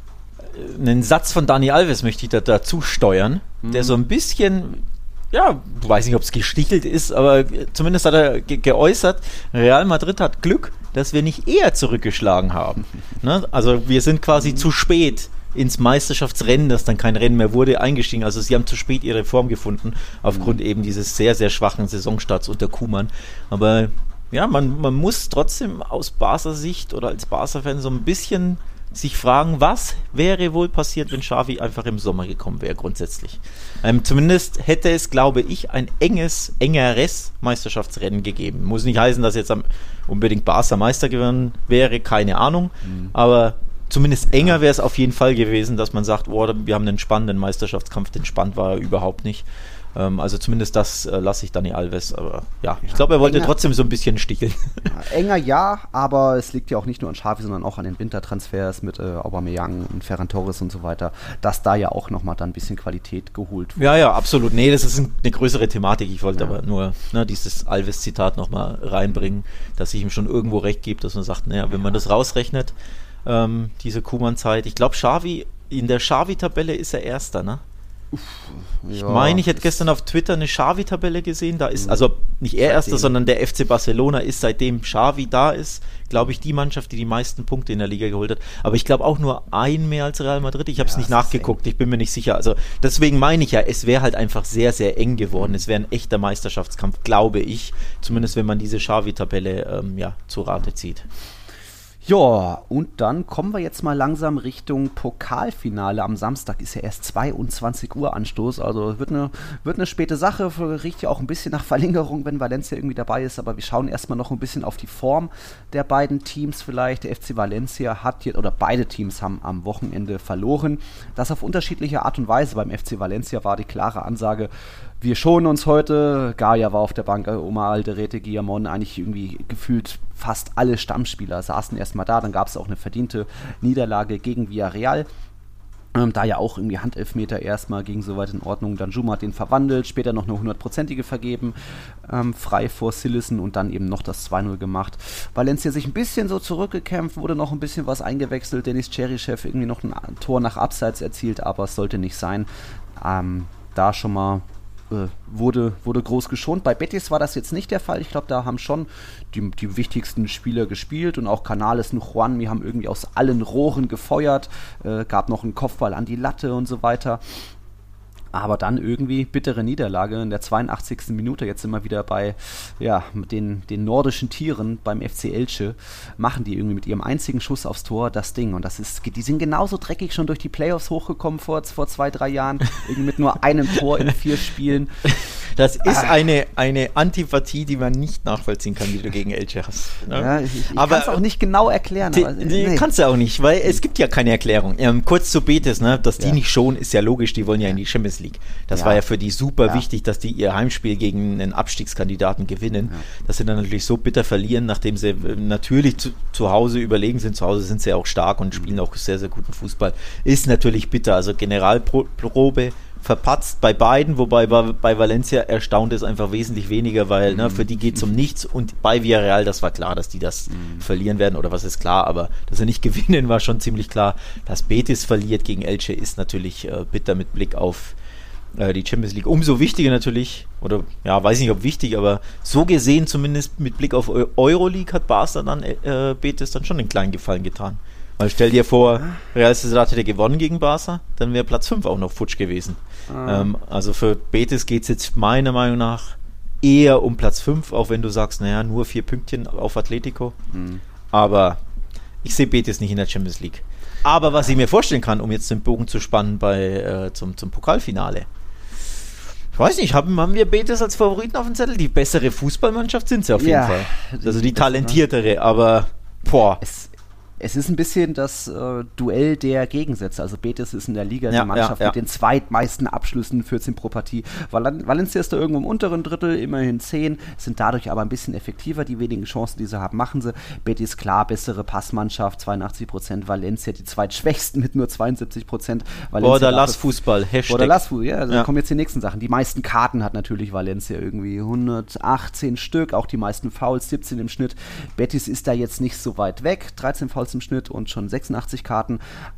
einen Satz von Dani Alves möchte ich da, dazu steuern, mhm. der so ein bisschen... Ja, ich weiß nicht, ob es gestichelt ist, aber zumindest hat er ge- geäußert, Real Madrid hat Glück, dass wir nicht eher zurückgeschlagen haben. Ne? Also wir sind quasi mhm. zu spät ins Meisterschaftsrennen, das dann kein Rennen mehr wurde, eingestiegen. Also sie haben zu spät ihre Form gefunden, aufgrund mhm. eben dieses sehr, sehr schwachen Saisonstarts unter Koeman. Aber ja, man, man muss trotzdem aus Barca-Sicht oder als Barca-Fan so ein bisschen sich fragen, was wäre wohl passiert, wenn Xavi einfach im Sommer gekommen wäre, grundsätzlich. Ähm, zumindest hätte es, glaube ich, ein enges, engeres Meisterschaftsrennen gegeben. Muss nicht heißen, dass jetzt am, unbedingt Barca Meister geworden wäre, keine Ahnung, mhm. aber zumindest enger wäre es auf jeden Fall gewesen, dass man sagt, oh, wir haben einen spannenden Meisterschaftskampf, den spannend war er überhaupt nicht. Ähm, also zumindest das äh, lasse ich Dani Alves, aber ja, ich glaube, er wollte enger, trotzdem so ein bisschen sticheln. Ja, enger ja, aber es liegt ja auch nicht nur an Xavi, sondern auch an den Wintertransfers mit äh, Aubameyang und Ferran Torres und so weiter, dass da ja auch nochmal dann ein bisschen Qualität geholt wurde. Ja, ja, absolut. Nee, das ist ein, eine größere Thematik. Ich wollte ja. aber nur ne, dieses Alves-Zitat nochmal reinbringen, dass ich ihm schon irgendwo recht gebe, dass man sagt, naja, wenn man das rausrechnet, ähm, diese Koeman-Zeit, ich glaube, Xavi, in der Xavi-Tabelle ist er Erster, ne? Uff, ich ja, meine, ich hätte gestern auf Twitter eine Xavi-Tabelle gesehen, da ist, also nicht er Erster, sondern der F C Barcelona ist, seitdem Xavi da ist, glaube ich, die Mannschaft, die die meisten Punkte in der Liga geholt hat, aber ich glaube auch nur ein mehr als Real Madrid, ich habe es ja, nicht nachgeguckt, ich bin mir nicht sicher, also deswegen meine ich ja, es wäre halt einfach sehr, sehr eng geworden, es wäre ein echter Meisterschaftskampf, glaube ich, zumindest wenn man diese Xavi-Tabelle ähm, ja, zu Rate zieht. Ja, und dann kommen wir jetzt mal langsam Richtung Pokalfinale. Am Samstag ist ja erst zweiundzwanzig Uhr Anstoß, also wird eine, wird eine späte Sache, riecht ja auch ein bisschen nach Verlängerung, wenn Valencia irgendwie dabei ist, aber wir schauen erstmal noch ein bisschen auf die Form der beiden Teams vielleicht. Der F C Valencia hat jetzt, oder beide Teams haben am Wochenende verloren. Das auf unterschiedliche Art und Weise. Beim F C Valencia war die klare Ansage, wir schonen uns heute. Gaia war auf der Bank, Omar Alderete, Guillamon, eigentlich irgendwie gefühlt fast alle Stammspieler saßen erstmal da. Dann gab es auch eine verdiente Niederlage gegen Villarreal. Ähm, da ja auch irgendwie Handelfmeter erstmal ging soweit in Ordnung. Dann Juma hat den verwandelt, später noch eine hundertprozentige vergeben, ähm, frei vor Sillissen und dann eben noch das zwei null gemacht. Valencia sich ein bisschen so zurückgekämpft, wurde noch ein bisschen was eingewechselt. Denis Cheryshev irgendwie noch ein Tor nach Abseits erzielt, aber es sollte nicht sein. Ähm, da schon mal Wurde, wurde groß geschont. Bei Betis war das jetzt nicht der Fall. Ich glaube, da haben schon die, die wichtigsten Spieler gespielt und auch Canales und Juanmi haben irgendwie aus allen Rohren gefeuert. Äh, gab noch einen Kopfball an die Latte und so weiter. Aber dann irgendwie bittere Niederlage in der zweiundachtzigsten Minute. Jetzt sind wir wieder bei ja, mit den, den nordischen Tieren beim F C Elche. Machen die irgendwie mit ihrem einzigen Schuss aufs Tor das Ding. Und das ist, die sind genauso dreckig schon durch die Playoffs hochgekommen vor, vor zwei, drei Jahren. Irgendwie mit nur einem Tor in vier Spielen. Das ist ah. eine, eine Antipathie, die man nicht nachvollziehen kann, die du gegen Elche hast. Ne? Ja, ich ich kann es auch nicht genau erklären. Die, aber, nee. Kannst du auch nicht, weil es gibt ja keine Erklärung. Ähm, kurz zu Betis, ne, dass die ja. nicht schonen, ist ja logisch, die wollen ja in die Champions League. Das ja. war ja für die super ja. wichtig, dass die ihr Heimspiel gegen einen Abstiegskandidaten gewinnen. Ja. Dass sie dann natürlich so bitter verlieren, nachdem sie natürlich zu, zu Hause überlegen sind. Zu Hause sind sie ja auch stark und spielen auch sehr, sehr guten Fußball. Ist natürlich bitter. Also Generalprobe verpatzt bei beiden, wobei bei Valencia erstaunt es einfach wesentlich weniger, weil ne, für die geht es um nichts und bei Villarreal, das war klar, dass die das mhm. verlieren werden, oder was ist klar, aber dass sie nicht gewinnen, war schon ziemlich klar. Dass Betis verliert gegen Elche ist natürlich äh, bitter mit Blick auf äh, die Champions League. Umso wichtiger natürlich, oder ja, weiß nicht ob wichtig, aber so gesehen zumindest mit Blick auf Euroleague hat Barca dann äh, Betis dann schon den kleinen Gefallen getan. Weil stell dir vor, Real Sociedad hätte gewonnen gegen Barca, dann wäre Platz fünf auch noch futsch gewesen. Ah. Ähm, also für Betis geht es jetzt meiner Meinung nach eher um Platz fünf, auch wenn du sagst, naja, nur vier Pünktchen auf Atletico. Mhm. Aber ich sehe Betis nicht in der Champions League. Aber was ich mir vorstellen kann, um jetzt den Bogen zu spannen bei, äh, zum, zum Pokalfinale. weiß nicht, haben, haben wir Betis als Favoriten auf dem Zettel? Die bessere Fußballmannschaft sind sie auf jeden ja, Fall. Also die talentiertere, aber boah. Es, es ist ein bisschen das äh, Duell der Gegensätze. Also Betis ist in der Liga ja, die Mannschaft ja, ja. mit den zweitmeisten Abschlüssen, vierzehn pro Partie. Val- Valencia ist da irgendwo im unteren Drittel, immerhin zehn, sind dadurch aber ein bisschen effektiver. Die wenigen Chancen, die sie haben, machen sie. Betis, klar, bessere Passmannschaft, zweiundachtzig Prozent. Valencia, die zweitschwächsten mit nur zweiundsiebzig Prozent. Borderlass-Fußball, Hashtag. Borderlass-Fußball, ja, also ja. kommen jetzt die nächsten Sachen. Die meisten Karten hat natürlich Valencia irgendwie, hundertachtzehn Stück, auch die meisten Fouls, siebzehn im Schnitt. Betis ist da jetzt nicht so weit weg, dreizehn Fouls im Schnitt und schon sechsundachtzig Karten,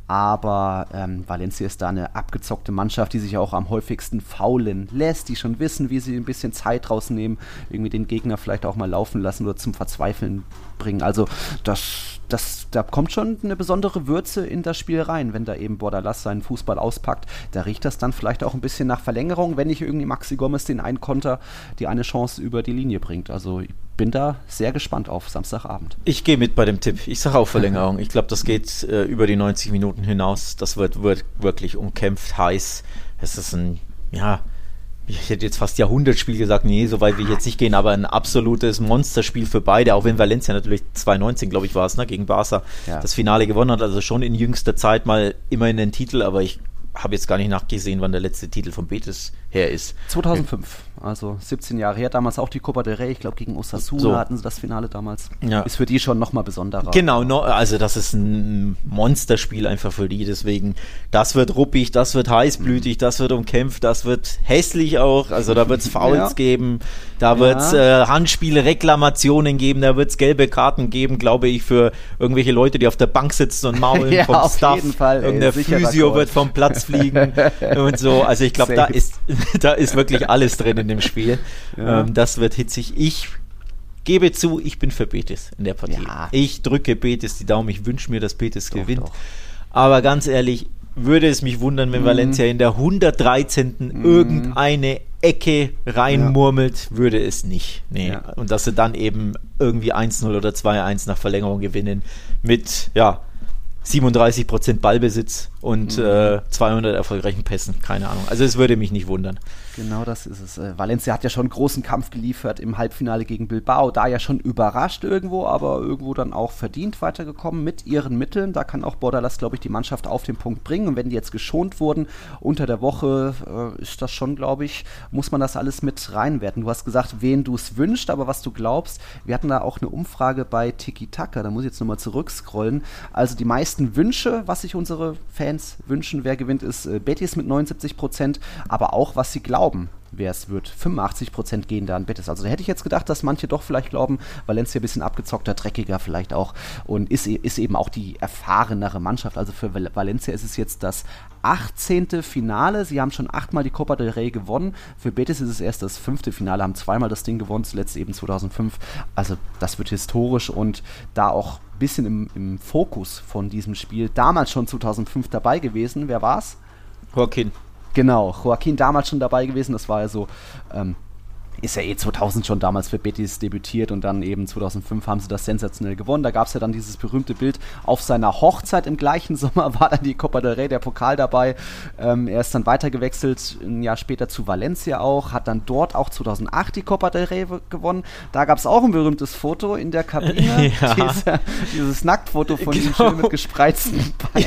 aber ähm, Valencia ist da eine abgezockte Mannschaft, die sich auch am häufigsten faulen lässt, die schon wissen, wie sie ein bisschen Zeit rausnehmen, irgendwie den Gegner vielleicht auch mal laufen lassen oder zum Verzweifeln bringen. Also das, das, da kommt schon eine besondere Würze in das Spiel rein, wenn da eben Bordalas seinen Fußball auspackt. Da riecht das dann vielleicht auch ein bisschen nach Verlängerung, wenn nicht irgendwie Maxi Gomez den einen Konter, die eine Chance über die Linie bringt. Also ich bin da sehr gespannt auf Samstagabend. Ich gehe mit bei dem Tipp. Ich sage auch Verlängerung. Ich glaube, das geht äh, über die neunzig Minuten hinaus. Das wird, wird wirklich umkämpft, heiß. Es ist ein, ja, ich hätte jetzt fast Jahrhundertspiel gesagt, nee, so weit will ich jetzt nicht gehen, aber ein absolutes Monsterspiel für beide, auch wenn Valencia natürlich zwanzig neunzehn, glaube ich, war es, ne, gegen Barca, ja. das Finale gewonnen hat, also schon in jüngster Zeit mal immerhin den Titel, aber ich habe jetzt gar nicht nachgesehen, wann der letzte Titel von Betis her ist. zweitausendfünf, also siebzehn Jahre her, damals auch die Copa del Rey, ich glaube gegen Osasuna so. hatten sie das Finale damals. Ja. Ist für die schon nochmal besonderer. Genau, no, also das ist ein Monsterspiel einfach für die, deswegen, das wird ruppig, das wird heißblütig, das wird umkämpft, das wird hässlich auch, also da wird es Fouls ja. geben, da wird es äh, Handspiele, Reklamationen geben, da wird es gelbe Karten geben, glaube ich, für irgendwelche Leute, die auf der Bank sitzen und maulen ja, vom auf Staff. Jeden Fall, Irgendein Physio wird vom Platz fliegen und so, also ich glaube, da ist, da ist wirklich alles drin in dem Spiel. Ja. Ähm, das wird hitzig. Ich gebe zu, ich bin für Betis in der Partie. Ja. Ich drücke Betis die Daumen, ich wünsche mir, dass Betis doch, gewinnt. Doch. Aber ganz ehrlich, würde es mich wundern, wenn mm. Valencia in der hundertdreizehnten Mm. irgendeine Ecke reinmurmelt, ja. würde es nicht. Nee. Ja. Und dass sie dann eben irgendwie eins null oder zwei eins nach Verlängerung gewinnen mit, ja, siebenunddreißig Prozent Ballbesitz und mhm. äh, zweihundert erfolgreichen Pässen, keine Ahnung. Also es würde mich nicht wundern. Genau das ist es. Äh, Valencia hat ja schon einen großen Kampf geliefert im Halbfinale gegen Bilbao, da ja schon überrascht irgendwo, aber irgendwo dann auch verdient weitergekommen mit ihren Mitteln. Da kann auch Bordalas, glaube ich, die Mannschaft auf den Punkt bringen und wenn die jetzt geschont wurden unter der Woche, äh, ist das schon, glaube ich, muss man das alles mit reinwerten. Du hast gesagt, wen du es wünschst, aber was du glaubst. Wir hatten da auch eine Umfrage bei Tiki Taka, da muss ich jetzt nochmal zurückscrollen. Also die meisten Wünsche, was sich unsere Fans wünschen, wer gewinnt, ist äh, Betis mit neunundsiebzig Prozent, aber auch was sie glauben, wer es wird. fünfundachtzig Prozent gehen da an Betis. Also da hätte ich jetzt gedacht, dass manche doch vielleicht glauben, Valencia ein bisschen abgezockter, dreckiger vielleicht auch und ist, ist eben auch die erfahrenere Mannschaft. Also für Valencia ist es jetzt das achtzehnte Finale. Sie haben schon achtmal die Copa del Rey gewonnen. Für Betis ist es erst das fünfte Finale, haben zweimal das Ding gewonnen, zuletzt eben zweitausendfünf. Also das wird historisch und da auch ein bisschen im, im Fokus von diesem Spiel. Damals schon zweitausendfünf dabei gewesen. Wer war's? Joaquin. Genau, Joaquin damals schon dabei gewesen, das war ja so, ähm, ist ja eh zweitausend schon damals für Betis debütiert und dann eben zweitausendfünf haben sie das sensationell gewonnen. Da gab es ja dann dieses berühmte Bild auf seiner Hochzeit im gleichen Sommer, war dann die Copa del Rey, der Pokal dabei. Ähm, er ist dann weitergewechselt, ein Jahr später zu Valencia auch, hat dann dort auch zweitausendacht die Copa del Rey gewonnen. Da gab es auch ein berühmtes Foto in der Kabine, ja. Diese, dieses Nacktfoto von genau. ihm schön mit gespreizten Beinen.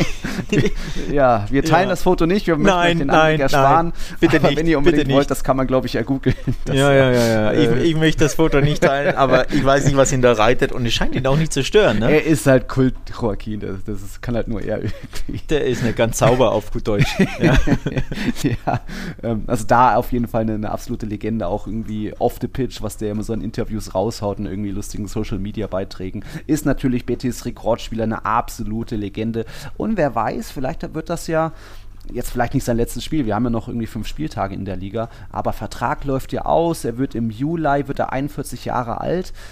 Ja, wir teilen ja. das Foto nicht, wir möchten nein, euch den nein, Anblick ersparen. Bitte aber nicht, wenn ihr unbedingt bitte wollt, nicht. das kann man, glaube ich, ergoogeln. Ja, ja, ja, ja. Äh, ich, ich möchte das Foto nicht teilen, aber ich weiß nicht, was ihn da reitet und es scheint ihn auch nicht zu stören. Ne? Er ist halt Kult, Joaquin, das, das ist, kann halt nur er irgendwie. Der ist eine ganz sauber auf gut Deutsch. Ja, ja ähm, also da auf jeden Fall eine, eine absolute Legende, auch irgendwie off the pitch, was der immer so in Interviews raushaut und irgendwie lustigen Social-Media-Beiträgen, ist natürlich Betis Rekordspieler, eine absolute Legende und wer weiß, vielleicht wird das ja jetzt vielleicht nicht sein letztes Spiel, wir haben ja noch irgendwie fünf Spieltage in der Liga, aber Vertrag läuft ja aus, er wird im Juli, wird er einundvierzig Jahre alt.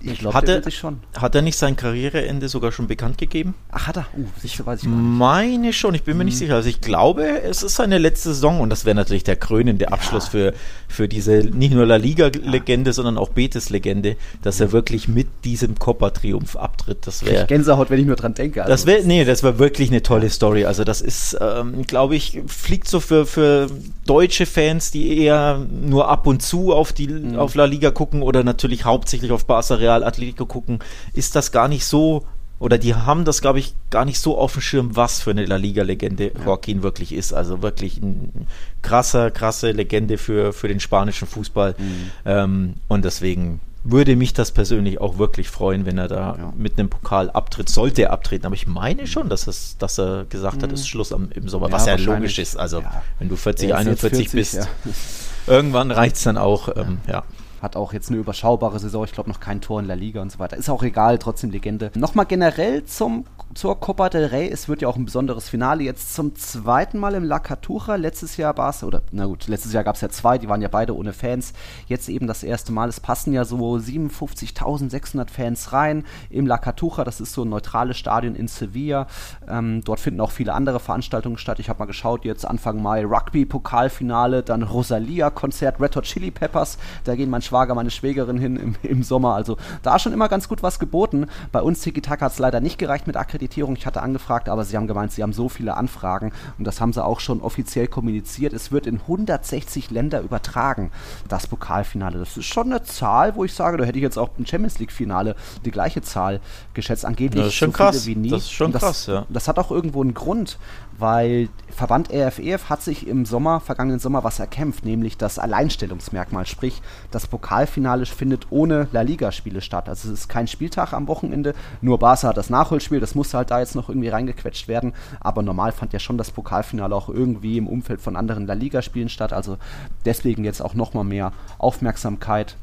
Ich glaube, der will sich schon. Hat er nicht sein Karriereende sogar schon bekannt gegeben? Ach, hat er? Uh, ich weiß ich gar nicht. Meine schon, ich bin mir mhm. nicht sicher. Also ich glaube, es ist seine letzte Saison und das wäre natürlich der krönende Abschluss ja. für, für diese nicht nur La Liga-Legende, ja. sondern auch Betis-Legende, dass er wirklich mit diesem Copa-Triumph abtritt. Das wäre Gänsehaut, wenn ich nur dran denke. Also das wäre, nee, das war wirklich eine tolle Story. Also das ist, ähm, glaube ich, fliegt so für, für deutsche Fans, die eher nur ab und zu auf die mhm. auf La Liga gucken oder natürlich hauptsächlich auf Barca, Real, Atletico gucken, ist das gar nicht so, oder die haben das, glaube ich, gar nicht so auf dem Schirm, was für eine La Liga-Legende ja. Joaquin wirklich ist. Also wirklich ein krasser, krasse Legende für, für den spanischen Fußball. Mhm. Ähm, und deswegen würde mich das persönlich auch wirklich freuen, wenn er da ja. mit einem Pokal abtritt. Sollte er abtreten, aber ich meine schon, dass, es, dass er gesagt mhm. hat, es ist Schluss am, im Sommer, ja, was ja logisch ist. Also ja. wenn du vierzig, einundvierzig vierzig, bist, ja. irgendwann reicht es dann auch. Ähm, ja. ja. Hat auch jetzt eine überschaubare Saison, ich glaube noch kein Tor in La Liga und so weiter. Ist auch egal, trotzdem Legende. Nochmal generell zum, zur Copa del Rey. Es wird ja auch ein besonderes Finale jetzt zum zweiten Mal im La Cartuja. Letztes Jahr war es, oder na gut, letztes Jahr gab es ja zwei, die waren ja beide ohne Fans. Jetzt eben das erste Mal. Es passen ja so siebenundfünfzigtausendsechshundert Fans rein im La Cartuja. Das ist so ein neutrales Stadion in Sevilla. Ähm, dort finden auch viele andere Veranstaltungen statt. Ich habe mal geschaut, jetzt Anfang Mai Rugby-Pokalfinale, dann Rosalia-Konzert, Red Hot Chili Peppers. Da gehen mein Schwager, meine Schwägerin hin im, im Sommer. Also da schon immer ganz gut was geboten. Bei uns Tiki-Taka hat es leider nicht gereicht mit Akkreditierung. Ich hatte angefragt, aber sie haben gemeint, sie haben so viele Anfragen und das haben sie auch schon offiziell kommuniziert. Es wird in hundertsechzig Länder übertragen, das Pokalfinale. Das ist schon eine Zahl, wo ich sage, da hätte ich jetzt auch im Champions-League-Finale die gleiche Zahl geschätzt. Angeblich das ist schon so krass. Wie nie. Das ist schon das, krass, ja. Das hat auch irgendwo einen Grund, weil Verband R F E F hat sich im Sommer, vergangenen Sommer was erkämpft, nämlich das Alleinstellungsmerkmal, sprich das Pokalfinale findet ohne La Liga-Spiele statt. Also es ist kein Spieltag am Wochenende, nur Barca hat das Nachholspiel, das musste halt da jetzt noch irgendwie reingequetscht werden, aber normal fand ja schon das Pokalfinale auch irgendwie im Umfeld von anderen La Liga-Spielen statt, also deswegen jetzt auch nochmal mehr Aufmerksamkeit.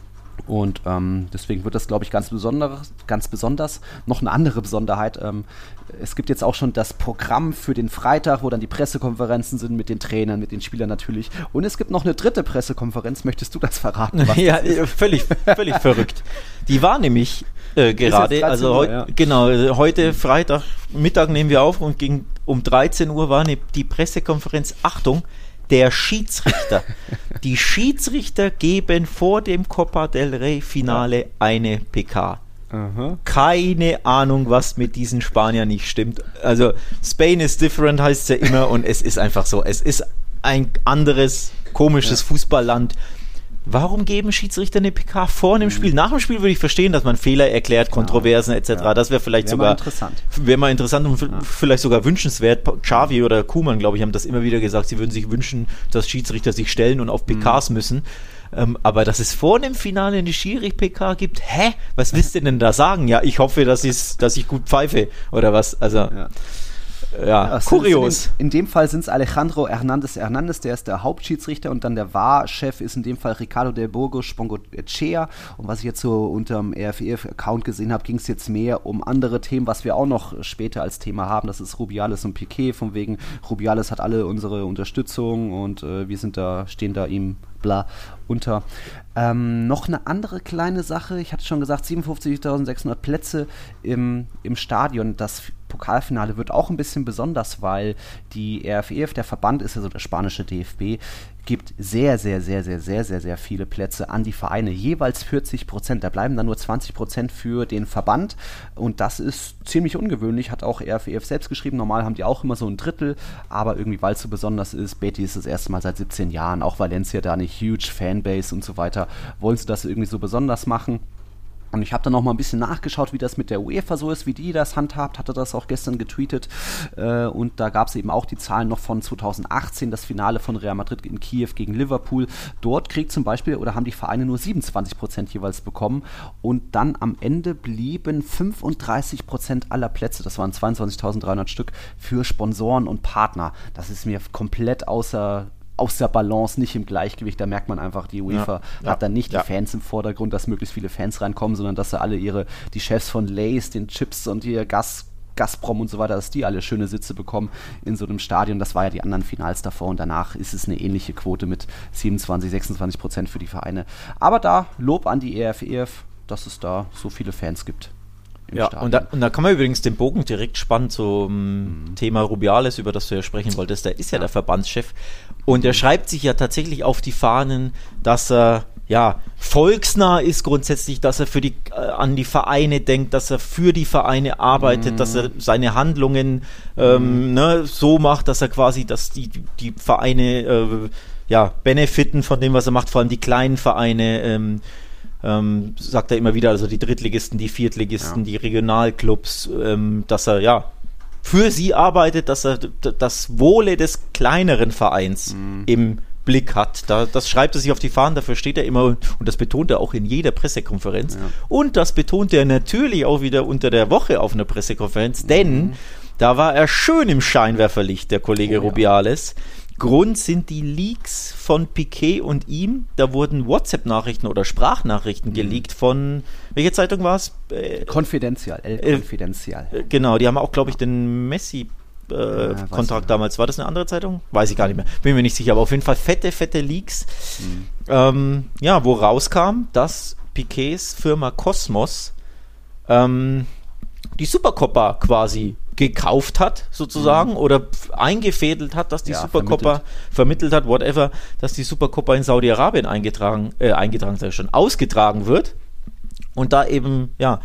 Und ähm, deswegen wird das, glaube ich, ganz besonders, ganz besonders. Noch eine andere Besonderheit, ähm, es gibt jetzt auch schon das Programm für den Freitag, wo dann die Pressekonferenzen sind mit den Trainern, mit den Spielern natürlich. Und es gibt noch eine dritte Pressekonferenz, möchtest du das verraten? Was ja, das ist? völlig, völlig verrückt. Die war nämlich äh, gerade, also heu- ja. genau, heute Freitag Mittag nehmen wir auf und ging um dreizehn Uhr war eine, die Pressekonferenz, Achtung, der Schiedsrichter. Die Schiedsrichter geben vor dem Copa del Rey Finale ja. eine P K. Aha. Keine Ahnung, was mit diesen Spaniern nicht stimmt. Also Spain is different heißt es ja immer und es ist einfach so. Es ist ein anderes, komisches ja. Fußballland. Warum geben Schiedsrichter eine P K vor einem Spiel? Nach dem Spiel würde ich verstehen, dass man Fehler erklärt, Kontroversen et cetera. Ja. Das wäre vielleicht wär sogar mal interessant. Wäre mal interessant und ja. vielleicht sogar wünschenswert. Xavi oder Koeman, glaube ich, haben das immer wieder gesagt. Sie würden sich wünschen, dass Schiedsrichter sich stellen und auf P Ks mhm. müssen. Ähm, aber dass es vor dem Finale eine Schiri-P K gibt, hä? Was willst du denn da sagen? Ja, ich hoffe, dass, dass ich gut pfeife oder was. Also ja. Ja, ja kurios. In, in dem Fall sind es Alejandro Hernández Hernández, der ist der Hauptschiedsrichter und dann der V A R-Chef ist in dem Fall Ricardo del Burgo Spongochea. Und was ich jetzt so unter dem R F E F-Account gesehen habe, ging es jetzt mehr um andere Themen, was wir auch noch später als Thema haben. Das ist Rubiales und Piqué, von wegen Rubiales hat alle unsere Unterstützung und äh, wir sind da, stehen da ihm bla unter. Ähm, noch eine andere kleine Sache, ich hatte schon gesagt, siebenundfünfzigtausendsechshundert Plätze im, im Stadion. Das Pokalfinale wird auch ein bisschen besonders, weil die R F E F, der Verband ist ja so der spanische D F B, gibt sehr, sehr, sehr, sehr, sehr, sehr, sehr viele Plätze an die Vereine, jeweils vierzig Prozent. Da bleiben dann nur zwanzig Prozent für den Verband und das ist ziemlich ungewöhnlich, hat auch R F E F selbst geschrieben. Normal haben die auch immer so ein Drittel, aber irgendwie, weil es so besonders ist, Betis ist das erste Mal seit siebzehn Jahren, auch Valencia da eine huge Fanbase und so weiter, wollen sie das irgendwie so besonders machen. Und ich habe dann noch mal ein bisschen nachgeschaut, wie das mit der UEFA so ist, wie die das handhabt, hatte das auch gestern getweetet. Äh, und da gab es eben auch die Zahlen noch von zweitausendachtzehn, das Finale von Real Madrid in Kiew gegen Liverpool. Dort kriegt zum Beispiel, oder haben die Vereine nur siebenundzwanzig Prozent jeweils bekommen. Und dann am Ende blieben fünfunddreißig Prozent aller Plätze, das waren zweiundzwanzigtausenddreihundert Stück, für Sponsoren und Partner. Das ist mir komplett außer... aus der Balance, nicht im Gleichgewicht, da merkt man einfach, die UEFA ja, hat ja, dann nicht ja. die Fans im Vordergrund, dass möglichst viele Fans reinkommen, sondern dass sie alle ihre, die Chefs von Lay's, den Chips und ihr Gas, Gazprom und so weiter, dass die alle schöne Sitze bekommen in so einem Stadion. Das war ja die anderen Finals davor und danach ist es eine ähnliche Quote mit siebenundzwanzig, sechsundzwanzig Prozent für die Vereine. Aber da Lob an die R F E F, dass es da so viele Fans gibt. Ja, und da, und da kann man übrigens den Bogen direkt spannen zum mhm. Thema Rubiales, über das du ja sprechen wolltest. Der ist ja, ja der Verbandschef und er schreibt sich ja tatsächlich auf die Fahnen, dass er ja volksnah ist grundsätzlich, dass er für die äh, an die Vereine denkt, dass er für die Vereine arbeitet, mhm. dass er seine Handlungen ähm, mhm. ne, so macht, dass er quasi, dass die, die Vereine äh, ja benefiten von dem, was er macht, vor allem die kleinen Vereine, ähm, Ähm, sagt er immer wieder, also die Drittligisten, die Viertligisten, ja. die Regionalclubs, ähm, dass er ja für sie arbeitet, dass er d- das Wohle des kleineren Vereins mhm. im Blick hat. Da, das schreibt er sich auf die Fahnen, dafür steht er immer und das betont er auch in jeder Pressekonferenz. Ja. Und das betont er natürlich auch wieder unter der Woche auf einer Pressekonferenz, mhm. denn da war er schön im Scheinwerferlicht, der Kollege oh, Rubiales. Ja. Grund sind die Leaks von Piquet und ihm. Da wurden WhatsApp-Nachrichten oder Sprachnachrichten mhm. geleakt von, welche Zeitung war es? Äh, Confidencial, El Confidencial. Äh, genau, die haben auch, glaube ich, den Messi-Kontrakt äh, ja, damals. War das eine andere Zeitung? Weiß ich gar nicht mehr. Bin mir nicht sicher, aber auf jeden Fall fette, fette Leaks. Mhm. Ähm, ja, wo rauskam, dass Piquets Firma Cosmos ähm, die Supercopa quasi gekauft hat, sozusagen, mhm. oder eingefädelt hat, dass die ja, Supercopa vermittelt. vermittelt hat, whatever, dass die Supercopa in Saudi-Arabien eingetragen, äh, eingetragen, sag ich schon, ausgetragen wird. Und da eben, ja,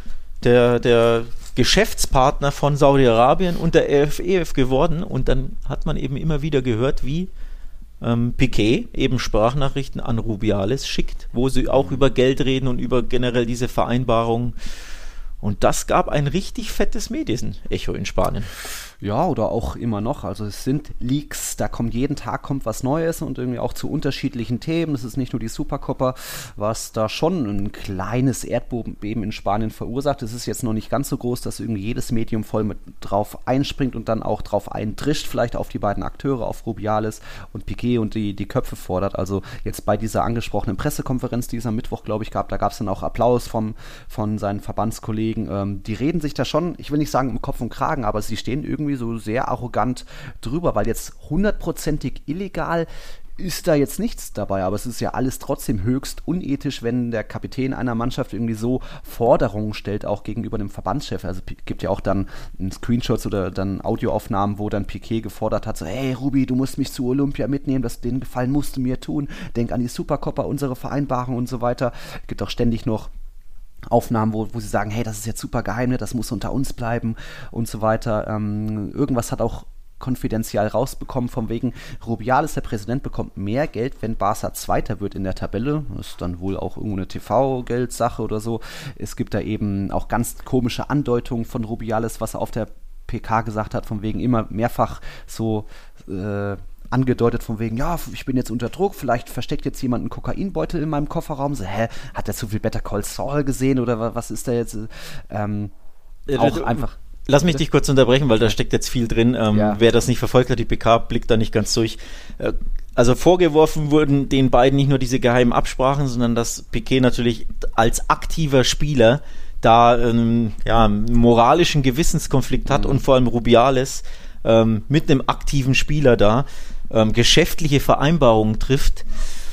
der, der Geschäftspartner von Saudi-Arabien und der E F E F geworden. Und dann hat man eben immer wieder gehört, wie ähm, Piquet eben Sprachnachrichten an Rubiales schickt, wo sie auch mhm. über Geld reden und über generell diese Vereinbarung. Und das gab ein richtig fettes Medienecho in Spanien. Ja, oder auch immer noch. Also es sind Leaks, da kommt jeden Tag kommt was Neues und irgendwie auch zu unterschiedlichen Themen. Es ist nicht nur die Supercopa, was da schon ein kleines Erdbeben in Spanien verursacht. Es ist jetzt noch nicht ganz so groß, dass irgendwie jedes Medium voll mit drauf einspringt und dann auch drauf eintrischt, vielleicht auf die beiden Akteure, auf Rubiales und Piquet und die, die Köpfe fordert. Also jetzt bei dieser angesprochenen Pressekonferenz, die es am Mittwoch, glaube ich, gab, da gab es dann auch Applaus vom, von seinen Verbandskollegen. Ähm, die reden sich da schon, ich will nicht sagen im Kopf und Kragen, aber sie stehen irgendwie so sehr arrogant drüber, weil jetzt hundertprozentig illegal ist da jetzt nichts dabei, aber es ist ja alles trotzdem höchst unethisch, wenn der Kapitän einer Mannschaft irgendwie so Forderungen stellt, auch gegenüber dem Verbandschef. Also es gibt ja auch dann Screenshots oder dann Audioaufnahmen, wo dann Piquet gefordert hat, so, hey Rubi, du musst mich zu Olympia mitnehmen, das, den Gefallen musst du mir tun, denk an die Supercopa, unsere Vereinbarung und so weiter. Es gibt auch ständig noch Aufnahmen, wo, wo sie sagen, hey, das ist jetzt super geheim, das muss unter uns bleiben und so weiter. Ähm, irgendwas hat auch konfidenziell rausbekommen, von wegen Rubiales, der Präsident, bekommt mehr Geld, wenn Barca Zweiter wird in der Tabelle. Das ist dann wohl auch irgendwo eine T V-Geldsache oder so. Es gibt da eben auch ganz komische Andeutungen von Rubiales, was er auf der P K gesagt hat, von wegen immer mehrfach so äh, angedeutet von wegen, ja, ich bin jetzt unter Druck, vielleicht versteckt jetzt jemand einen Kokainbeutel in meinem Kofferraum. So, hä, hat er zu viel Better Call Saul gesehen oder was ist da jetzt? Ähm, ja, auch du, einfach... Lass mich dich kurz unterbrechen, weil da steckt jetzt viel drin. Ähm, ja. Wer das nicht verfolgt hat, die P K blickt da nicht ganz durch. Äh, also vorgeworfen wurden den beiden nicht nur diese geheimen Absprachen, sondern dass Piquet natürlich als aktiver Spieler da ähm, ja, einen moralischen Gewissenskonflikt hat mhm. und vor allem Rubiales ähm, mit einem aktiven Spieler da ähm, geschäftliche Vereinbarungen trifft,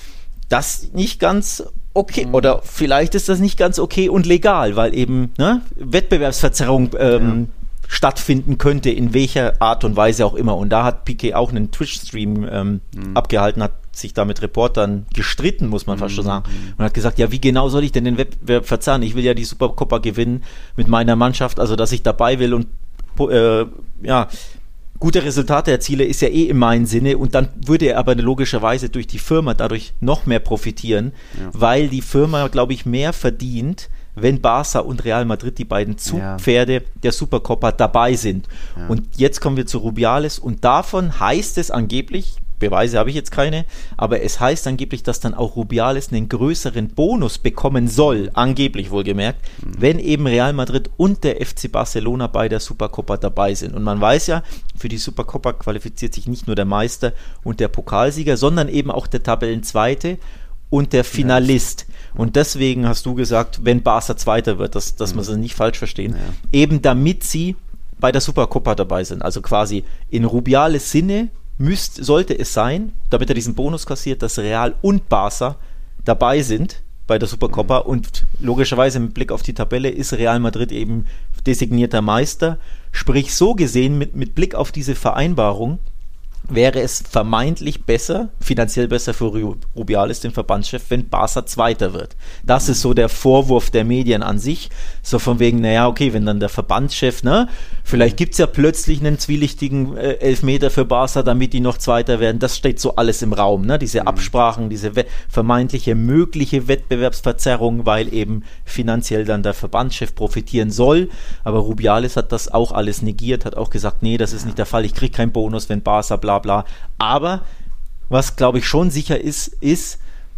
das nicht ganz okay, mhm. oder vielleicht ist das nicht ganz okay und legal, weil eben ne, Wettbewerbsverzerrung ähm, ja. stattfinden könnte, in welcher Art und Weise auch immer. Und da hat Piquet auch einen Twitch-Stream ähm, mhm. abgehalten, hat sich da mit Reportern gestritten, muss man mhm. fast schon sagen, und hat gesagt, ja, wie genau soll ich denn den Wettbewerb verzerren? Ich will ja die Supercopa gewinnen mit meiner Mannschaft, also dass ich dabei will und äh, ja, gute Resultate erziele, ist ja eh in meinem Sinne, und dann würde er aber logischerweise durch die Firma dadurch noch mehr profitieren, ja. weil die Firma, glaube ich, mehr verdient, wenn Barca und Real Madrid, die beiden Zugpferde ja. der Supercopa, dabei sind. Ja. Und jetzt kommen wir zu Rubiales und davon heißt es angeblich, Beweise habe ich jetzt keine, aber es heißt angeblich, dass dann auch Rubiales einen größeren Bonus bekommen soll, angeblich wohlgemerkt, mhm. wenn eben Real Madrid und der F C Barcelona bei der Supercopa dabei sind. Und man weiß ja, für die Supercopa qualifiziert sich nicht nur der Meister und der Pokalsieger, sondern eben auch der Tabellenzweite und der Finalist. Ja. Und deswegen hast du gesagt, wenn Barca Zweiter wird, dass, dass mhm. wir es nicht falsch verstehen, ja. eben damit sie bei der Supercopa dabei sind. Also quasi in Rubiales Sinne Müsst, sollte es sein, damit er diesen Bonus kassiert, dass Real und Barca dabei sind bei der Supercopa und logischerweise mit Blick auf die Tabelle ist Real Madrid eben designierter Meister. Sprich, so gesehen, mit, mit Blick auf diese Vereinbarung wäre es vermeintlich besser, finanziell besser für Rubiales, den Verbandschef, wenn Barca Zweiter wird. Das ist so der Vorwurf der Medien an sich, so von wegen, naja, okay, wenn dann der Verbandschef, ne, vielleicht gibt es ja plötzlich einen zwielichtigen äh, Elfmeter für Barca, damit die noch Zweiter werden, das steht so alles im Raum, ne, diese Absprachen, diese we- vermeintliche mögliche Wettbewerbsverzerrung, weil eben finanziell dann der Verbandschef profitieren soll, aber Rubiales hat das auch alles negiert, hat auch gesagt, nee, das ist nicht der Fall, ich kriege keinen Bonus, wenn Barca bla bla, aber was glaube ich schon sicher ist, ist,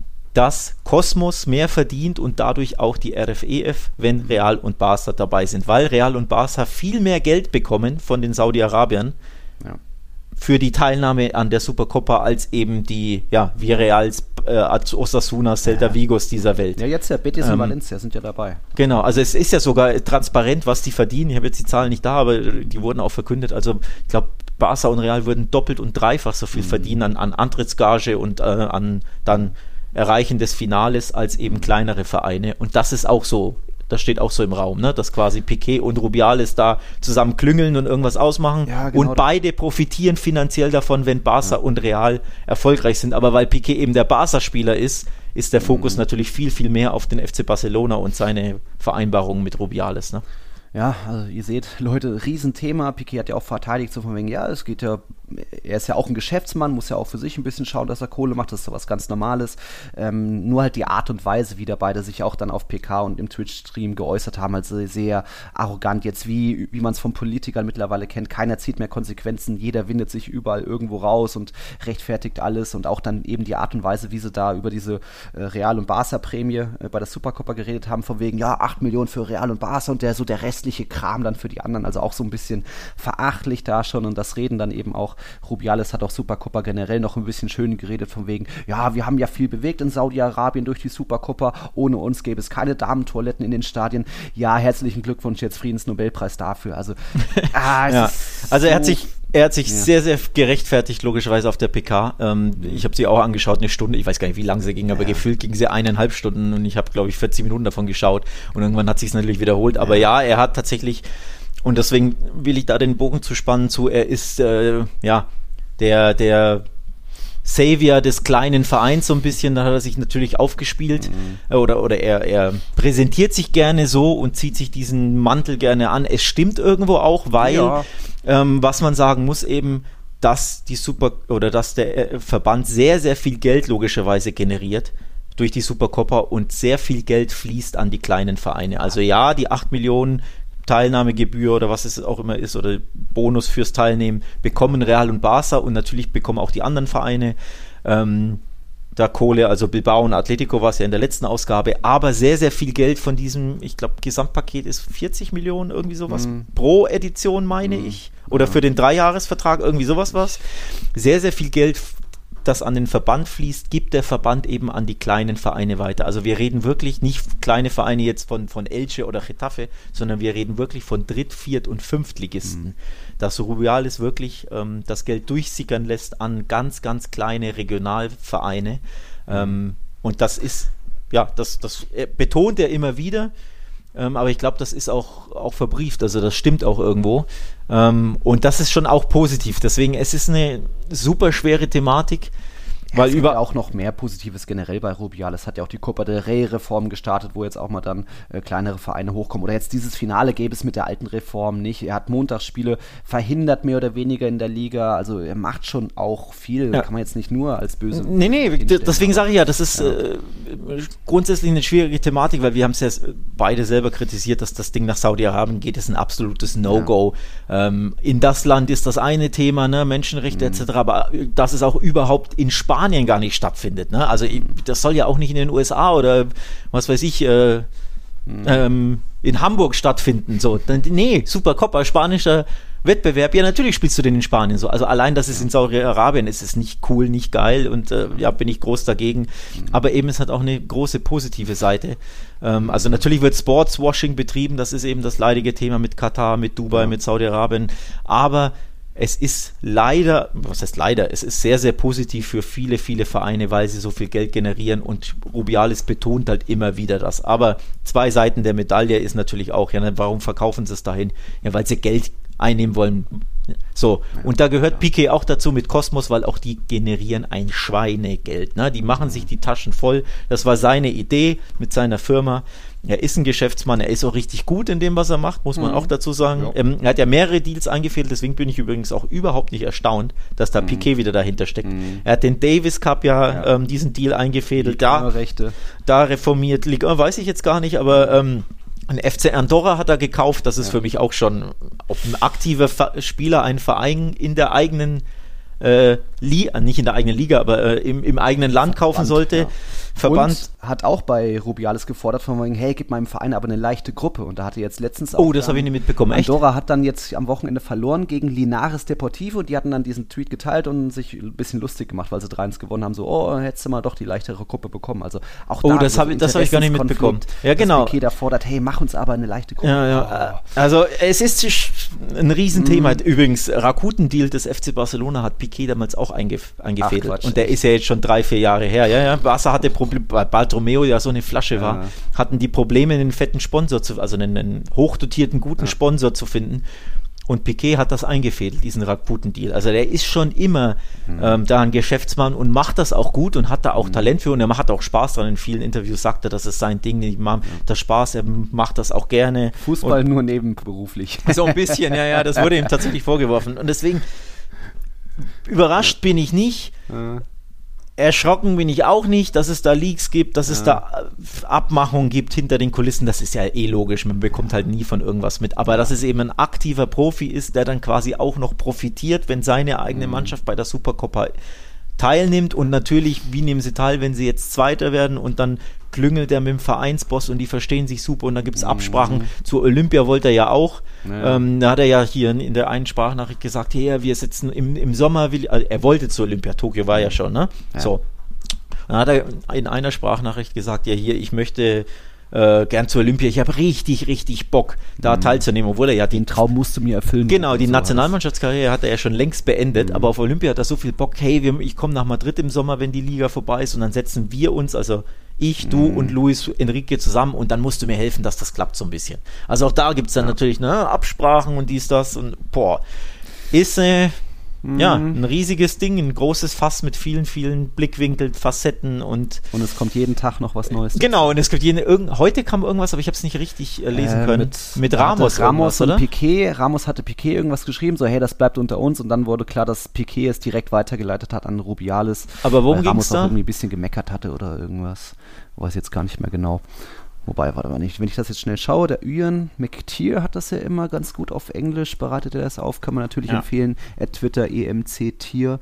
dass Kosmos mehr verdient und dadurch auch die R F E F, wenn Real und Barca dabei sind, weil Real und Barca viel mehr Geld bekommen von den Saudi-Arabiern ja. für die Teilnahme an der Supercopa als eben die, ja, Villarreals, äh, Osasuna, Celta ja. Vigos dieser Welt. Ja, jetzt ja, Betis ähm, und Valencia sind ja dabei. Genau, also es ist ja sogar transparent, was die verdienen. Ich habe jetzt die Zahlen nicht da, aber die wurden auch verkündet. Also ich glaube, Barca und Real würden doppelt und dreifach so viel mhm. verdienen an, an Antrittsgage und äh, an dann Erreichen des Finales als eben kleinere Vereine. Und das ist auch so, das steht auch so im Raum, ne? Dass quasi Piqué und Rubiales da zusammen klüngeln und irgendwas ausmachen. Ja, genau. Und beide profitieren finanziell davon, wenn Barca ja. und Real erfolgreich sind. Aber weil Piqué eben der Barca-Spieler ist, ist der Fokus mhm. natürlich viel, viel mehr auf den F C Barcelona und seine Vereinbarungen mit Rubiales, ne? Ja, also ihr seht, Leute, Riesenthema. Piqué hat ja auch verteidigt, so von wegen, ja, es geht ja, er ist ja auch ein Geschäftsmann, muss ja auch für sich ein bisschen schauen, dass er Kohle macht, das ist so was ganz Normales. Ähm, nur halt die Art und Weise, wie da beide sich auch dann auf P K und im Twitch-Stream geäußert haben, also sehr arrogant, jetzt wie, wie man es von Politikern mittlerweile kennt, keiner zieht mehr Konsequenzen, jeder windet sich überall irgendwo raus und rechtfertigt alles und auch dann eben die Art und Weise, wie sie da über diese äh, Real- und Barca-Prämie äh, bei der Supercopa geredet haben, von wegen, ja, acht Millionen für Real und Barca und der so der Rest Kram dann für die anderen, also auch so ein bisschen verachtlich da schon und das Reden dann eben auch, Rubiales hat auch Supercopa generell noch ein bisschen schön geredet von wegen, ja, wir haben ja viel bewegt in Saudi-Arabien durch die Supercopa, ohne uns gäbe es keine Damentoiletten in den Stadien, ja, herzlichen Glückwunsch, jetzt Friedensnobelpreis dafür, also ah, ja. also er hat sich Er hat sich ja. sehr, sehr gerechtfertigt, logischerweise auf der P K. Ähm, ich habe sie auch angeschaut, eine Stunde, ich weiß gar nicht, wie lange sie ging, aber ja. gefühlt ging sie eineinhalb Stunden und ich habe, glaube ich, vierzig Minuten davon geschaut und irgendwann hat sich es natürlich wiederholt. Aber ja. ja, er hat tatsächlich, und deswegen will ich da den Bogen zu spannen zu, er ist äh, ja der, der Savior des kleinen Vereins so ein bisschen, da hat er sich natürlich aufgespielt mhm. oder, oder er, er präsentiert sich gerne so und zieht sich diesen Mantel gerne an. Es stimmt irgendwo auch, weil ja. ähm, was man sagen muss eben, dass die Super oder dass der Verband sehr, sehr viel Geld logischerweise generiert durch die Supercopa und sehr viel Geld fließt an die kleinen Vereine. Also ja, die acht Millionen Teilnahmegebühr oder was es auch immer ist oder Bonus fürs Teilnehmen bekommen Real und Barca und natürlich bekommen auch die anderen Vereine ähm, da Kohle, also Bilbao und Atletico war es ja in der letzten Ausgabe, aber sehr, sehr viel Geld von diesem, ich glaube, Gesamtpaket ist vierzig Millionen, irgendwie sowas, mm. pro Edition meine mm. ich, oder ja. für den Dreijahresvertrag, irgendwie sowas was. Sehr, sehr viel Geld, das an den Verband fließt, gibt der Verband eben an die kleinen Vereine weiter. Also wir reden wirklich nicht kleine Vereine jetzt von, von Elche oder Getafe, sondern wir reden wirklich von Dritt-, Viert- und Fünftligisten. Mhm. Dass Rubiales wirklich ähm, das Geld durchsickern lässt an ganz, ganz kleine Regionalvereine. Ähm, und das ist, ja, das, das betont er immer wieder. Ähm, aber ich glaube, das ist auch, auch verbrieft, also das stimmt auch irgendwo. Ähm, und das ist schon auch positiv. Deswegen, es ist eine super schwere Thematik. Weil es gibt über ja auch noch mehr Positives generell bei Rubiales. Hat ja auch die Copa del Rey-Reform gestartet, wo jetzt auch mal dann äh, kleinere Vereine hochkommen. Oder jetzt dieses Finale gäbe es mit der alten Reform nicht. Er hat Montagsspiele verhindert, mehr oder weniger in der Liga. Also er macht schon auch viel. Ja. Kann man jetzt nicht nur als böse... Nee, nee, deswegen sage ich ja, das ist ja. äh, grundsätzlich eine schwierige Thematik, weil wir haben es ja beide selber kritisiert, dass das Ding nach Saudi-Arabien geht. Das ist ein absolutes No-Go. Ja. Ähm, in das Land ist das eine Thema, ne, Menschenrechte mhm. et cetera. Aber dass es auch überhaupt in Spanien gar nicht stattfindet. Ne? Also das soll ja auch nicht in den U S A oder was weiß ich, äh, mhm. ähm, in Hamburg stattfinden. So. Nee, Supercopa, spanischer Wettbewerb. Ja, natürlich spielst du den in Spanien so. Also allein, dass es in Saudi-Arabien ist, ist nicht cool, nicht geil und äh, ja, bin ich groß dagegen. Mhm. Aber eben, es hat auch eine große positive Seite. Ähm, also natürlich wird Sportswashing betrieben, das ist eben das leidige Thema mit Katar, mit Dubai, ja. mit Saudi-Arabien. Aber es ist leider, was heißt leider, es ist sehr, sehr positiv für viele, viele Vereine, weil sie so viel Geld generieren und Rubiales betont halt immer wieder das. Aber zwei Seiten der Medaille ist natürlich auch, ja, warum verkaufen sie es dahin? Ja, weil sie Geld einnehmen wollen. So, und da gehört Piqué auch dazu mit Kosmos, weil auch die generieren ein Schweinegeld. Ne? Die machen sich die Taschen voll. Das war seine Idee mit seiner Firma. Er ist ein Geschäftsmann, er ist auch richtig gut in dem, was er macht, muss man mhm. auch dazu sagen. Ja. Ähm, er hat ja mehrere Deals eingefädelt, deswegen bin ich übrigens auch überhaupt nicht erstaunt, dass da mhm. Piqué wieder dahinter steckt. Mhm. Er hat den Davis Cup ja, ja. Ähm, diesen Deal eingefädelt, da, da reformiert, Ligue, weiß ich jetzt gar nicht, aber ähm, ein F C Andorra hat er gekauft, das ist ja. für mich auch schon auf ein aktiver Fa- Spieler, ein Verein in der eigenen Äh, Li- nicht in der eigenen Liga, aber äh, im, im eigenen Land kaufen Verband, sollte. Ja. Verband. Und hat auch bei Rubiales gefordert, von wegen, hey, gib meinem Verein aber eine leichte Gruppe. Und da hatte jetzt letztens auch... Oh, das habe ich nicht mitbekommen, echt? Andorra hat dann jetzt am Wochenende verloren gegen Linares Deportivo und die hatten dann diesen Tweet geteilt und sich ein bisschen lustig gemacht, weil sie drei eins gewonnen haben. So, oh, hättest du mal doch die leichtere Gruppe bekommen. Also auch oh, da... Oh, das habe so hab ich gar nicht mitbekommen. Ja, genau. Piqué da fordert, hey, mach uns aber eine leichte Gruppe. Ja, ja. Oh. Also es ist ein Riesenthema. Mm. Übrigens, Rakuten-Deal des F C Barcelona hat Piqué damals auch eingef- eingefädelt. Ach, Quatsch, und der echt? Ist ja jetzt schon drei, vier Jahre her. Ja, ja. Barca hatte Probleme, weil Bartomeu ja so eine Flasche war, ja. hatten die Probleme, einen fetten Sponsor zu, also einen, einen hochdotierten, guten ja. Sponsor zu finden. Und Piqué hat das eingefädelt, diesen Rakuten-Deal. Also der ist schon immer mhm. ähm, da ein Geschäftsmann und macht das auch gut und hat da auch mhm. Talent für und er hat auch Spaß dran. In vielen Interviews sagt er, das ist sein Ding, die machen mhm. das Spaß, er macht das auch gerne. Fußball und nur nebenberuflich. So ein bisschen, ja, ja, das wurde ihm tatsächlich vorgeworfen. Und deswegen überrascht bin ich nicht. Ja. Erschrocken bin ich auch nicht, dass es da Leaks gibt, dass ja. es da Abmachungen gibt hinter den Kulissen. Das ist ja eh logisch, man bekommt halt nie von irgendwas mit. Aber dass es eben ein aktiver Profi ist, der dann quasi auch noch profitiert, wenn seine eigene mhm. Mannschaft bei der Supercoppa teilnimmt. Und natürlich, wie nehmen sie teil, wenn sie jetzt Zweiter werden und dann klüngelt er mit dem Vereinsboss und die verstehen sich super und dann gibt es Absprachen. Mhm. Zur Olympia wollte er ja auch. Ja. Ähm, da hat er ja hier in der einen Sprachnachricht gesagt, hey, wir sitzen im, im Sommer, will, also er wollte zur Olympia, Tokio war ja schon, ne? Ja. So. Dann hat er in einer Sprachnachricht gesagt, ja hier, ich möchte äh, gern zur Olympia, ich habe richtig, richtig Bock, da mhm. teilzunehmen, obwohl er ja den, den Traum musst du mir erfüllen. Genau, die so Nationalmannschaftskarriere hat er ja schon längst beendet, mhm. aber auf Olympia hat er so viel Bock, hey, wir, ich komme nach Madrid im Sommer, wenn die Liga vorbei ist und dann setzen wir uns, also ich, du mhm. und Luis Enrique zusammen und dann musst du mir helfen, dass das klappt so ein bisschen. Also auch da gibt es dann ja. natürlich ne, Absprachen und dies, das und boah, ist äh, mhm. ja ein riesiges Ding, ein großes Fass mit vielen, vielen Blickwinkeln, Facetten und und es kommt jeden Tag noch was Neues. Genau, und es gibt jeden, irgend, heute kam irgendwas, aber ich habe es nicht richtig äh, lesen äh, können. Mit, mit Ramos. Ramos und oder? Piqué. Ramos hatte Piqué irgendwas geschrieben, so hey, das bleibt unter uns und dann wurde klar, dass Piqué es direkt weitergeleitet hat an Rubiales. Aber worum ging es da? Ramos auch irgendwie ein bisschen gemeckert hatte oder irgendwas. Weiß jetzt gar nicht mehr genau. Wobei, warte mal nicht, wenn ich das jetzt schnell schaue, der Ian McTeer hat das ja immer ganz gut auf Englisch, bereitet er das auf, kann man natürlich ja. empfehlen, at Twitter E M C Tier.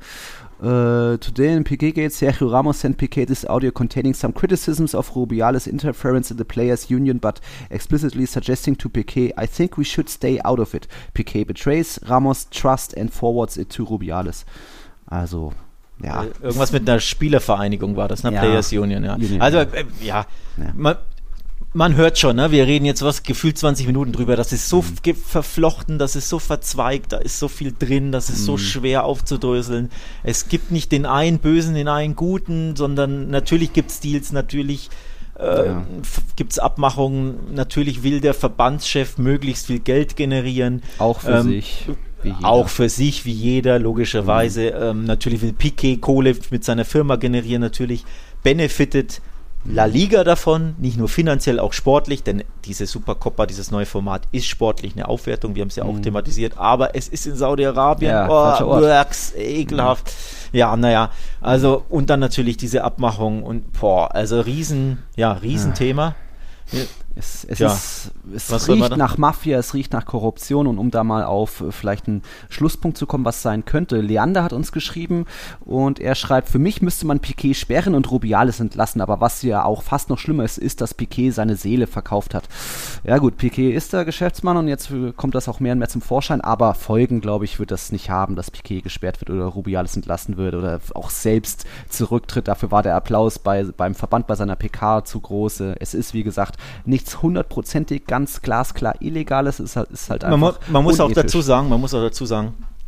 Uh, today in Piqué Gate, Sergio Ramos sent Piqué this audio containing some criticisms of Rubiales' interference in the players' union, but explicitly suggesting to Piqué, I think we should stay out of it. Piqué betrays Ramos' trust and forwards it to Rubiales. Also... Ja. Irgendwas mit einer Spielervereinigung war das, ne? Ja. Players Union, ja. Union, also, äh, ja, ja. Man, man hört schon, ne? Wir reden jetzt was, gefühlt zwanzig Minuten drüber, das ist so mhm. ge- verflochten, das ist so verzweigt, da ist so viel drin, das ist mhm. so schwer aufzudröseln. Es gibt nicht den einen Bösen, den einen Guten, sondern natürlich gibt es Deals, natürlich äh, ja. f- gibt es Abmachungen, natürlich will der Verbandschef möglichst viel Geld generieren. Auch für ähm, sich. Auch für sich, wie jeder, logischerweise. Mhm. Ähm, natürlich will Piqué Kohle mit seiner Firma generieren, natürlich benefitet La Liga davon, nicht nur finanziell, auch sportlich, denn diese Supercoppa, dieses neue Format ist sportlich eine Aufwertung, wir haben es ja auch mhm. thematisiert, aber es ist in Saudi-Arabien, ja, oh, works, ekelhaft. Mhm. Ja, naja, also und dann natürlich diese Abmachung und boah, also riesen, ja, Riesenthema. Ja. Es, es, ja. ist, es riecht nach Mafia, es riecht nach Korruption und um da mal auf äh, vielleicht einen Schlusspunkt zu kommen, was sein könnte. Leander hat uns geschrieben und er schreibt, für mich müsste man Piqué sperren und Rubiales entlassen, aber was ja auch fast noch schlimmer ist, ist, dass Piqué seine Seele verkauft hat. Ja gut, Piqué ist der Geschäftsmann und jetzt kommt das auch mehr und mehr zum Vorschein, aber Folgen, glaube ich, wird das nicht haben, dass Piqué gesperrt wird oder Rubiales entlassen wird oder auch selbst zurücktritt. Dafür war der Applaus bei, beim Verband bei seiner P K zu groß. Es ist, wie gesagt, nicht hundertprozentig ganz glasklar Illegales, ist halt, ist halt einfach man, mu- man muss auch dazu sagen, man muss auch dazu sagen,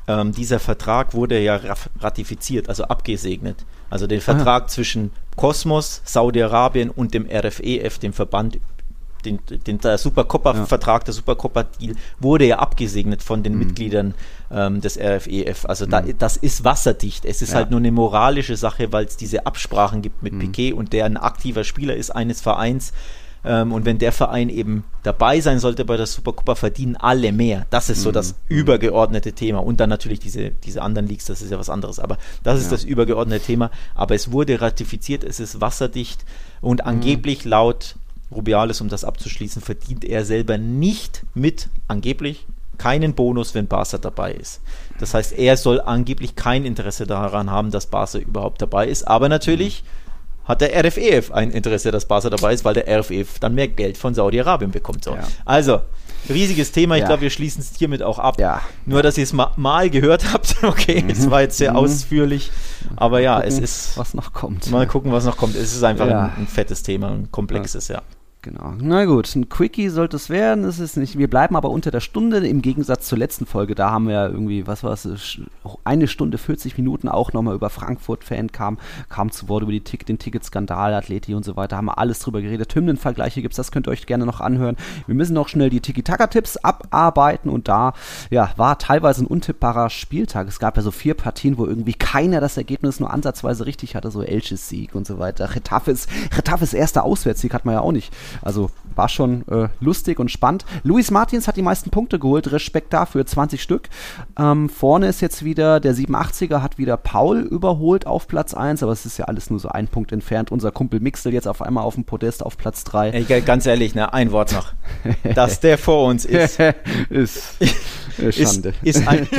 ähm, dieser Vertrag wurde ja ratifiziert, also abgesegnet. Also den Vertrag Aha. zwischen Kosmos, Saudi-Arabien und dem R F E F, dem Verband, den, den, der Supercopa-Vertrag, ja. der Supercopa-Deal, wurde ja abgesegnet von den mhm. Mitgliedern ähm, des R F E F. Also mhm. da, das ist wasserdicht. Es ist ja. halt nur eine moralische Sache, weil es diese Absprachen gibt mit mhm. Piquet und der ein aktiver Spieler ist eines Vereins. Ähm, und wenn der Verein eben dabei sein sollte bei der Supercopa, verdienen alle mehr. Das ist so das mhm. übergeordnete Thema. Und dann natürlich diese, diese anderen Leagues, das ist ja was anderes. Aber das ist ja. das übergeordnete Thema. Aber es wurde ratifiziert, es ist wasserdicht und mhm. angeblich laut Rubiales, um das abzuschließen, verdient er selber nicht mit, angeblich, keinen Bonus, wenn Barca dabei ist. Das heißt, er soll angeblich kein Interesse daran haben, dass Barca überhaupt dabei ist. Aber natürlich mhm. hat der R F E F ein Interesse, dass Barca dabei ist, weil der R F E F dann mehr Geld von Saudi-Arabien bekommt. So. Ja. Also, riesiges Thema. Ich ja. glaube, wir schließen es hiermit auch ab. Ja. Nur, dass ihr es ma- mal gehört habt. Okay, mhm. es war jetzt sehr mhm. ausführlich. Aber ja, gucken, es ist... was noch kommt. Mal gucken, was noch kommt. Es ist einfach ja. ein, ein fettes Thema, ein komplexes, ja. ja. Genau. Na gut, ein Quickie sollte es werden. Es ist nicht. Wir bleiben aber unter der Stunde im Gegensatz zur letzten Folge. Da haben wir ja irgendwie, was war es, eine Stunde vierzig Minuten auch nochmal über Frankfurt-Fan kam, kam zu Wort über die Tick, den Ticketskandal, Atleti und so weiter. Haben wir alles drüber geredet. Hymnenvergleiche gibt es, das könnt ihr euch gerne noch anhören. Wir müssen noch schnell die Tiki-Taka-Tipps abarbeiten und da ja, war teilweise ein untippbarer Spieltag. Es gab ja so vier Partien, wo irgendwie keiner das Ergebnis nur ansatzweise richtig hatte. So Elches Sieg und so weiter. Retafes, Retafes erster Auswärtssieg hat man ja auch nicht. Also war schon äh, lustig und spannend. Luis Martins hat die meisten Punkte geholt, Respekt dafür, zwanzig Stück. Ähm, vorne ist jetzt wieder der siebenundachtziger, hat wieder Paul überholt auf Platz eins, aber es ist ja alles nur so ein Punkt entfernt. Unser Kumpel Mixel jetzt auf einmal auf dem Podest auf Platz drei. Ey, ganz ehrlich, ne, ein Wort noch. Dass der vor uns ist, ist eine Schande. Ist, ist, ein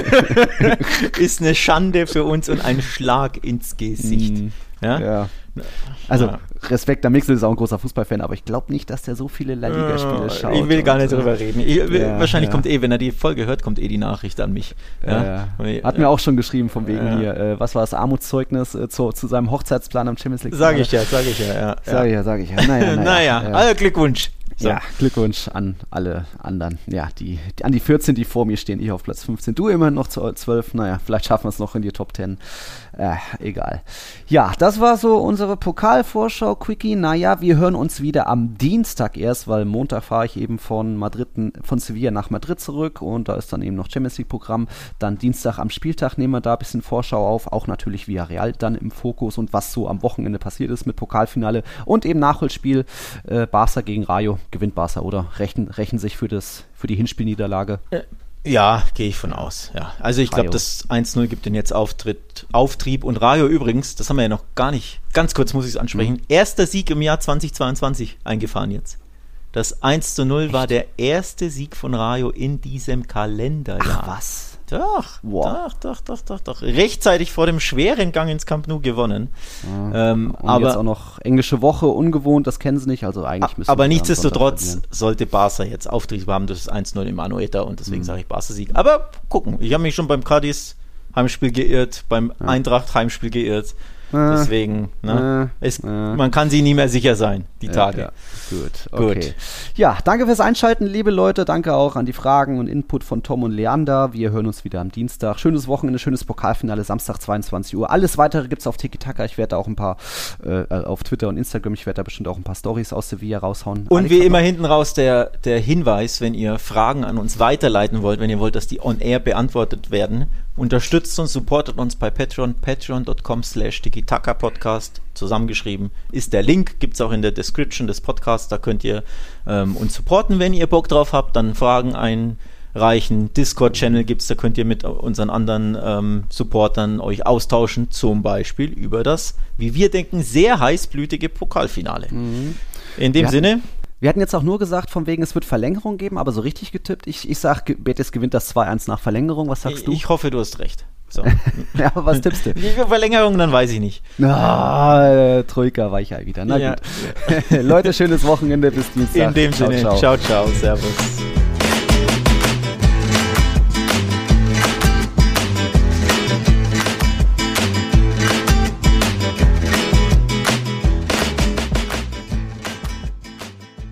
ist eine Schande für uns und ein Schlag ins Gesicht. Mm, ja? ja. Also, ja. Respekt, der Mixel ist auch ein großer Fußballfan, aber ich glaube nicht, dass der so viele La Liga-Spiele schaut. Ich will gar nicht so. drüber reden. Ich, ja, wahrscheinlich ja. kommt eh, wenn er die Folge hört, kommt eh die Nachricht an mich. Ja? Ja. Hat mir auch schon geschrieben, von wegen ja. hier, äh, was war das Armutszeugnis äh, zu, zu seinem Hochzeitsplan am Champions League? Sag ich ja, sag ich ja. ja. Sag ich ja, sag ich ja. Naja, naja. naja. Ja. Also Glückwunsch. So. Ja, Glückwunsch an alle anderen. Ja, die, die an die vierzehn, die vor mir stehen. Ich auf Platz fünfzehn. Du immerhin noch zu zwölf. Naja, vielleicht schaffen wir es noch in die Top zehn. Äh, egal. Ja, das war so unsere Pokalvorschau, Quickie. Naja, wir hören uns wieder am Dienstag erst, weil Montag fahre ich eben von Madrid, von Sevilla nach Madrid zurück und da ist dann eben noch Champions League Programm. Dann Dienstag am Spieltag nehmen wir da ein bisschen Vorschau auf. Auch natürlich Villarreal dann im Fokus und was so am Wochenende passiert ist mit Pokalfinale und eben Nachholspiel äh, Barca gegen Rayo. Gewinnt Barca, oder? Rächen, rächen sich für, das, für die Hinspielniederlage? Ja, gehe ich von aus. Ja. Also ich glaube, das eins null gibt den jetzt Auftritt, Auftrieb. Und Rayo übrigens, das haben wir ja noch gar nicht, ganz kurz muss ich es ansprechen, mhm. erster Sieg im Jahr zweitausendzweiundzwanzig eingefahren jetzt. Das eins zu null Echt? War der erste Sieg von Rayo in diesem Kalenderjahr. Ach was? Doch, wow. doch, doch, doch, doch, doch. Rechtzeitig vor dem schweren Gang ins Camp Nou gewonnen. Ja. Ähm, und aber jetzt auch noch englische Woche, ungewohnt, das kennen sie nicht, also eigentlich müssen Aber nichtsdestotrotz sollte Barca jetzt Auftrieb haben, das ist eins null im Anoeta und deswegen mhm. sage ich Barca-Sieg. Aber gucken, ich habe mich schon beim Cadiz Heimspiel geirrt, beim ja. Eintracht Heimspiel geirrt. Deswegen, ne? Äh, es, äh. man kann sich nie mehr sicher sein, die Tage. Ja, ja. Gut, okay. Gut. Ja, danke fürs Einschalten, liebe Leute. Danke auch an die Fragen und Input von Tom und Leander. Wir hören uns wieder am Dienstag. Schönes Wochenende, schönes Pokalfinale, Samstag zweiundzwanzig Uhr. Alles Weitere gibt es auf Tiki-Taka. Ich werde da auch ein paar, äh, auf Twitter und Instagram, ich werde da bestimmt auch ein paar Storys aus Sevilla raushauen. Und Alex, wie immer hinten raus der, der Hinweis, wenn ihr Fragen an uns weiterleiten wollt, wenn ihr wollt, dass die on-air beantwortet werden, unterstützt uns, supportet uns bei Patreon, patreon.com slash Tiki-Taka-Podcast, zusammengeschrieben, ist der Link, gibt es auch in der Description des Podcasts, da könnt ihr ähm, uns supporten, wenn ihr Bock drauf habt, dann Fragen einreichen, Discord-Channel gibt es, da könnt ihr mit unseren anderen ähm, Supportern euch austauschen, zum Beispiel über das, wie wir denken, sehr heißblütige Pokalfinale. Mhm. In dem ja. Sinne... Wir hatten jetzt auch nur gesagt, von wegen, es wird Verlängerung geben, aber so richtig getippt. Ich, ich sage, Betis gewinnt das zwei eins nach Verlängerung. Was sagst ich, du? Ich hoffe, du hast recht. So. Ja, aber was tippst du? Für Verlängerung, dann weiß ich nicht. Ah, Troika Weichei wieder. Na ja. gut. Leute, schönes Wochenende. Bis Dienstag. In dem ciao, Sinne. Ciao, ciao. ciao servus.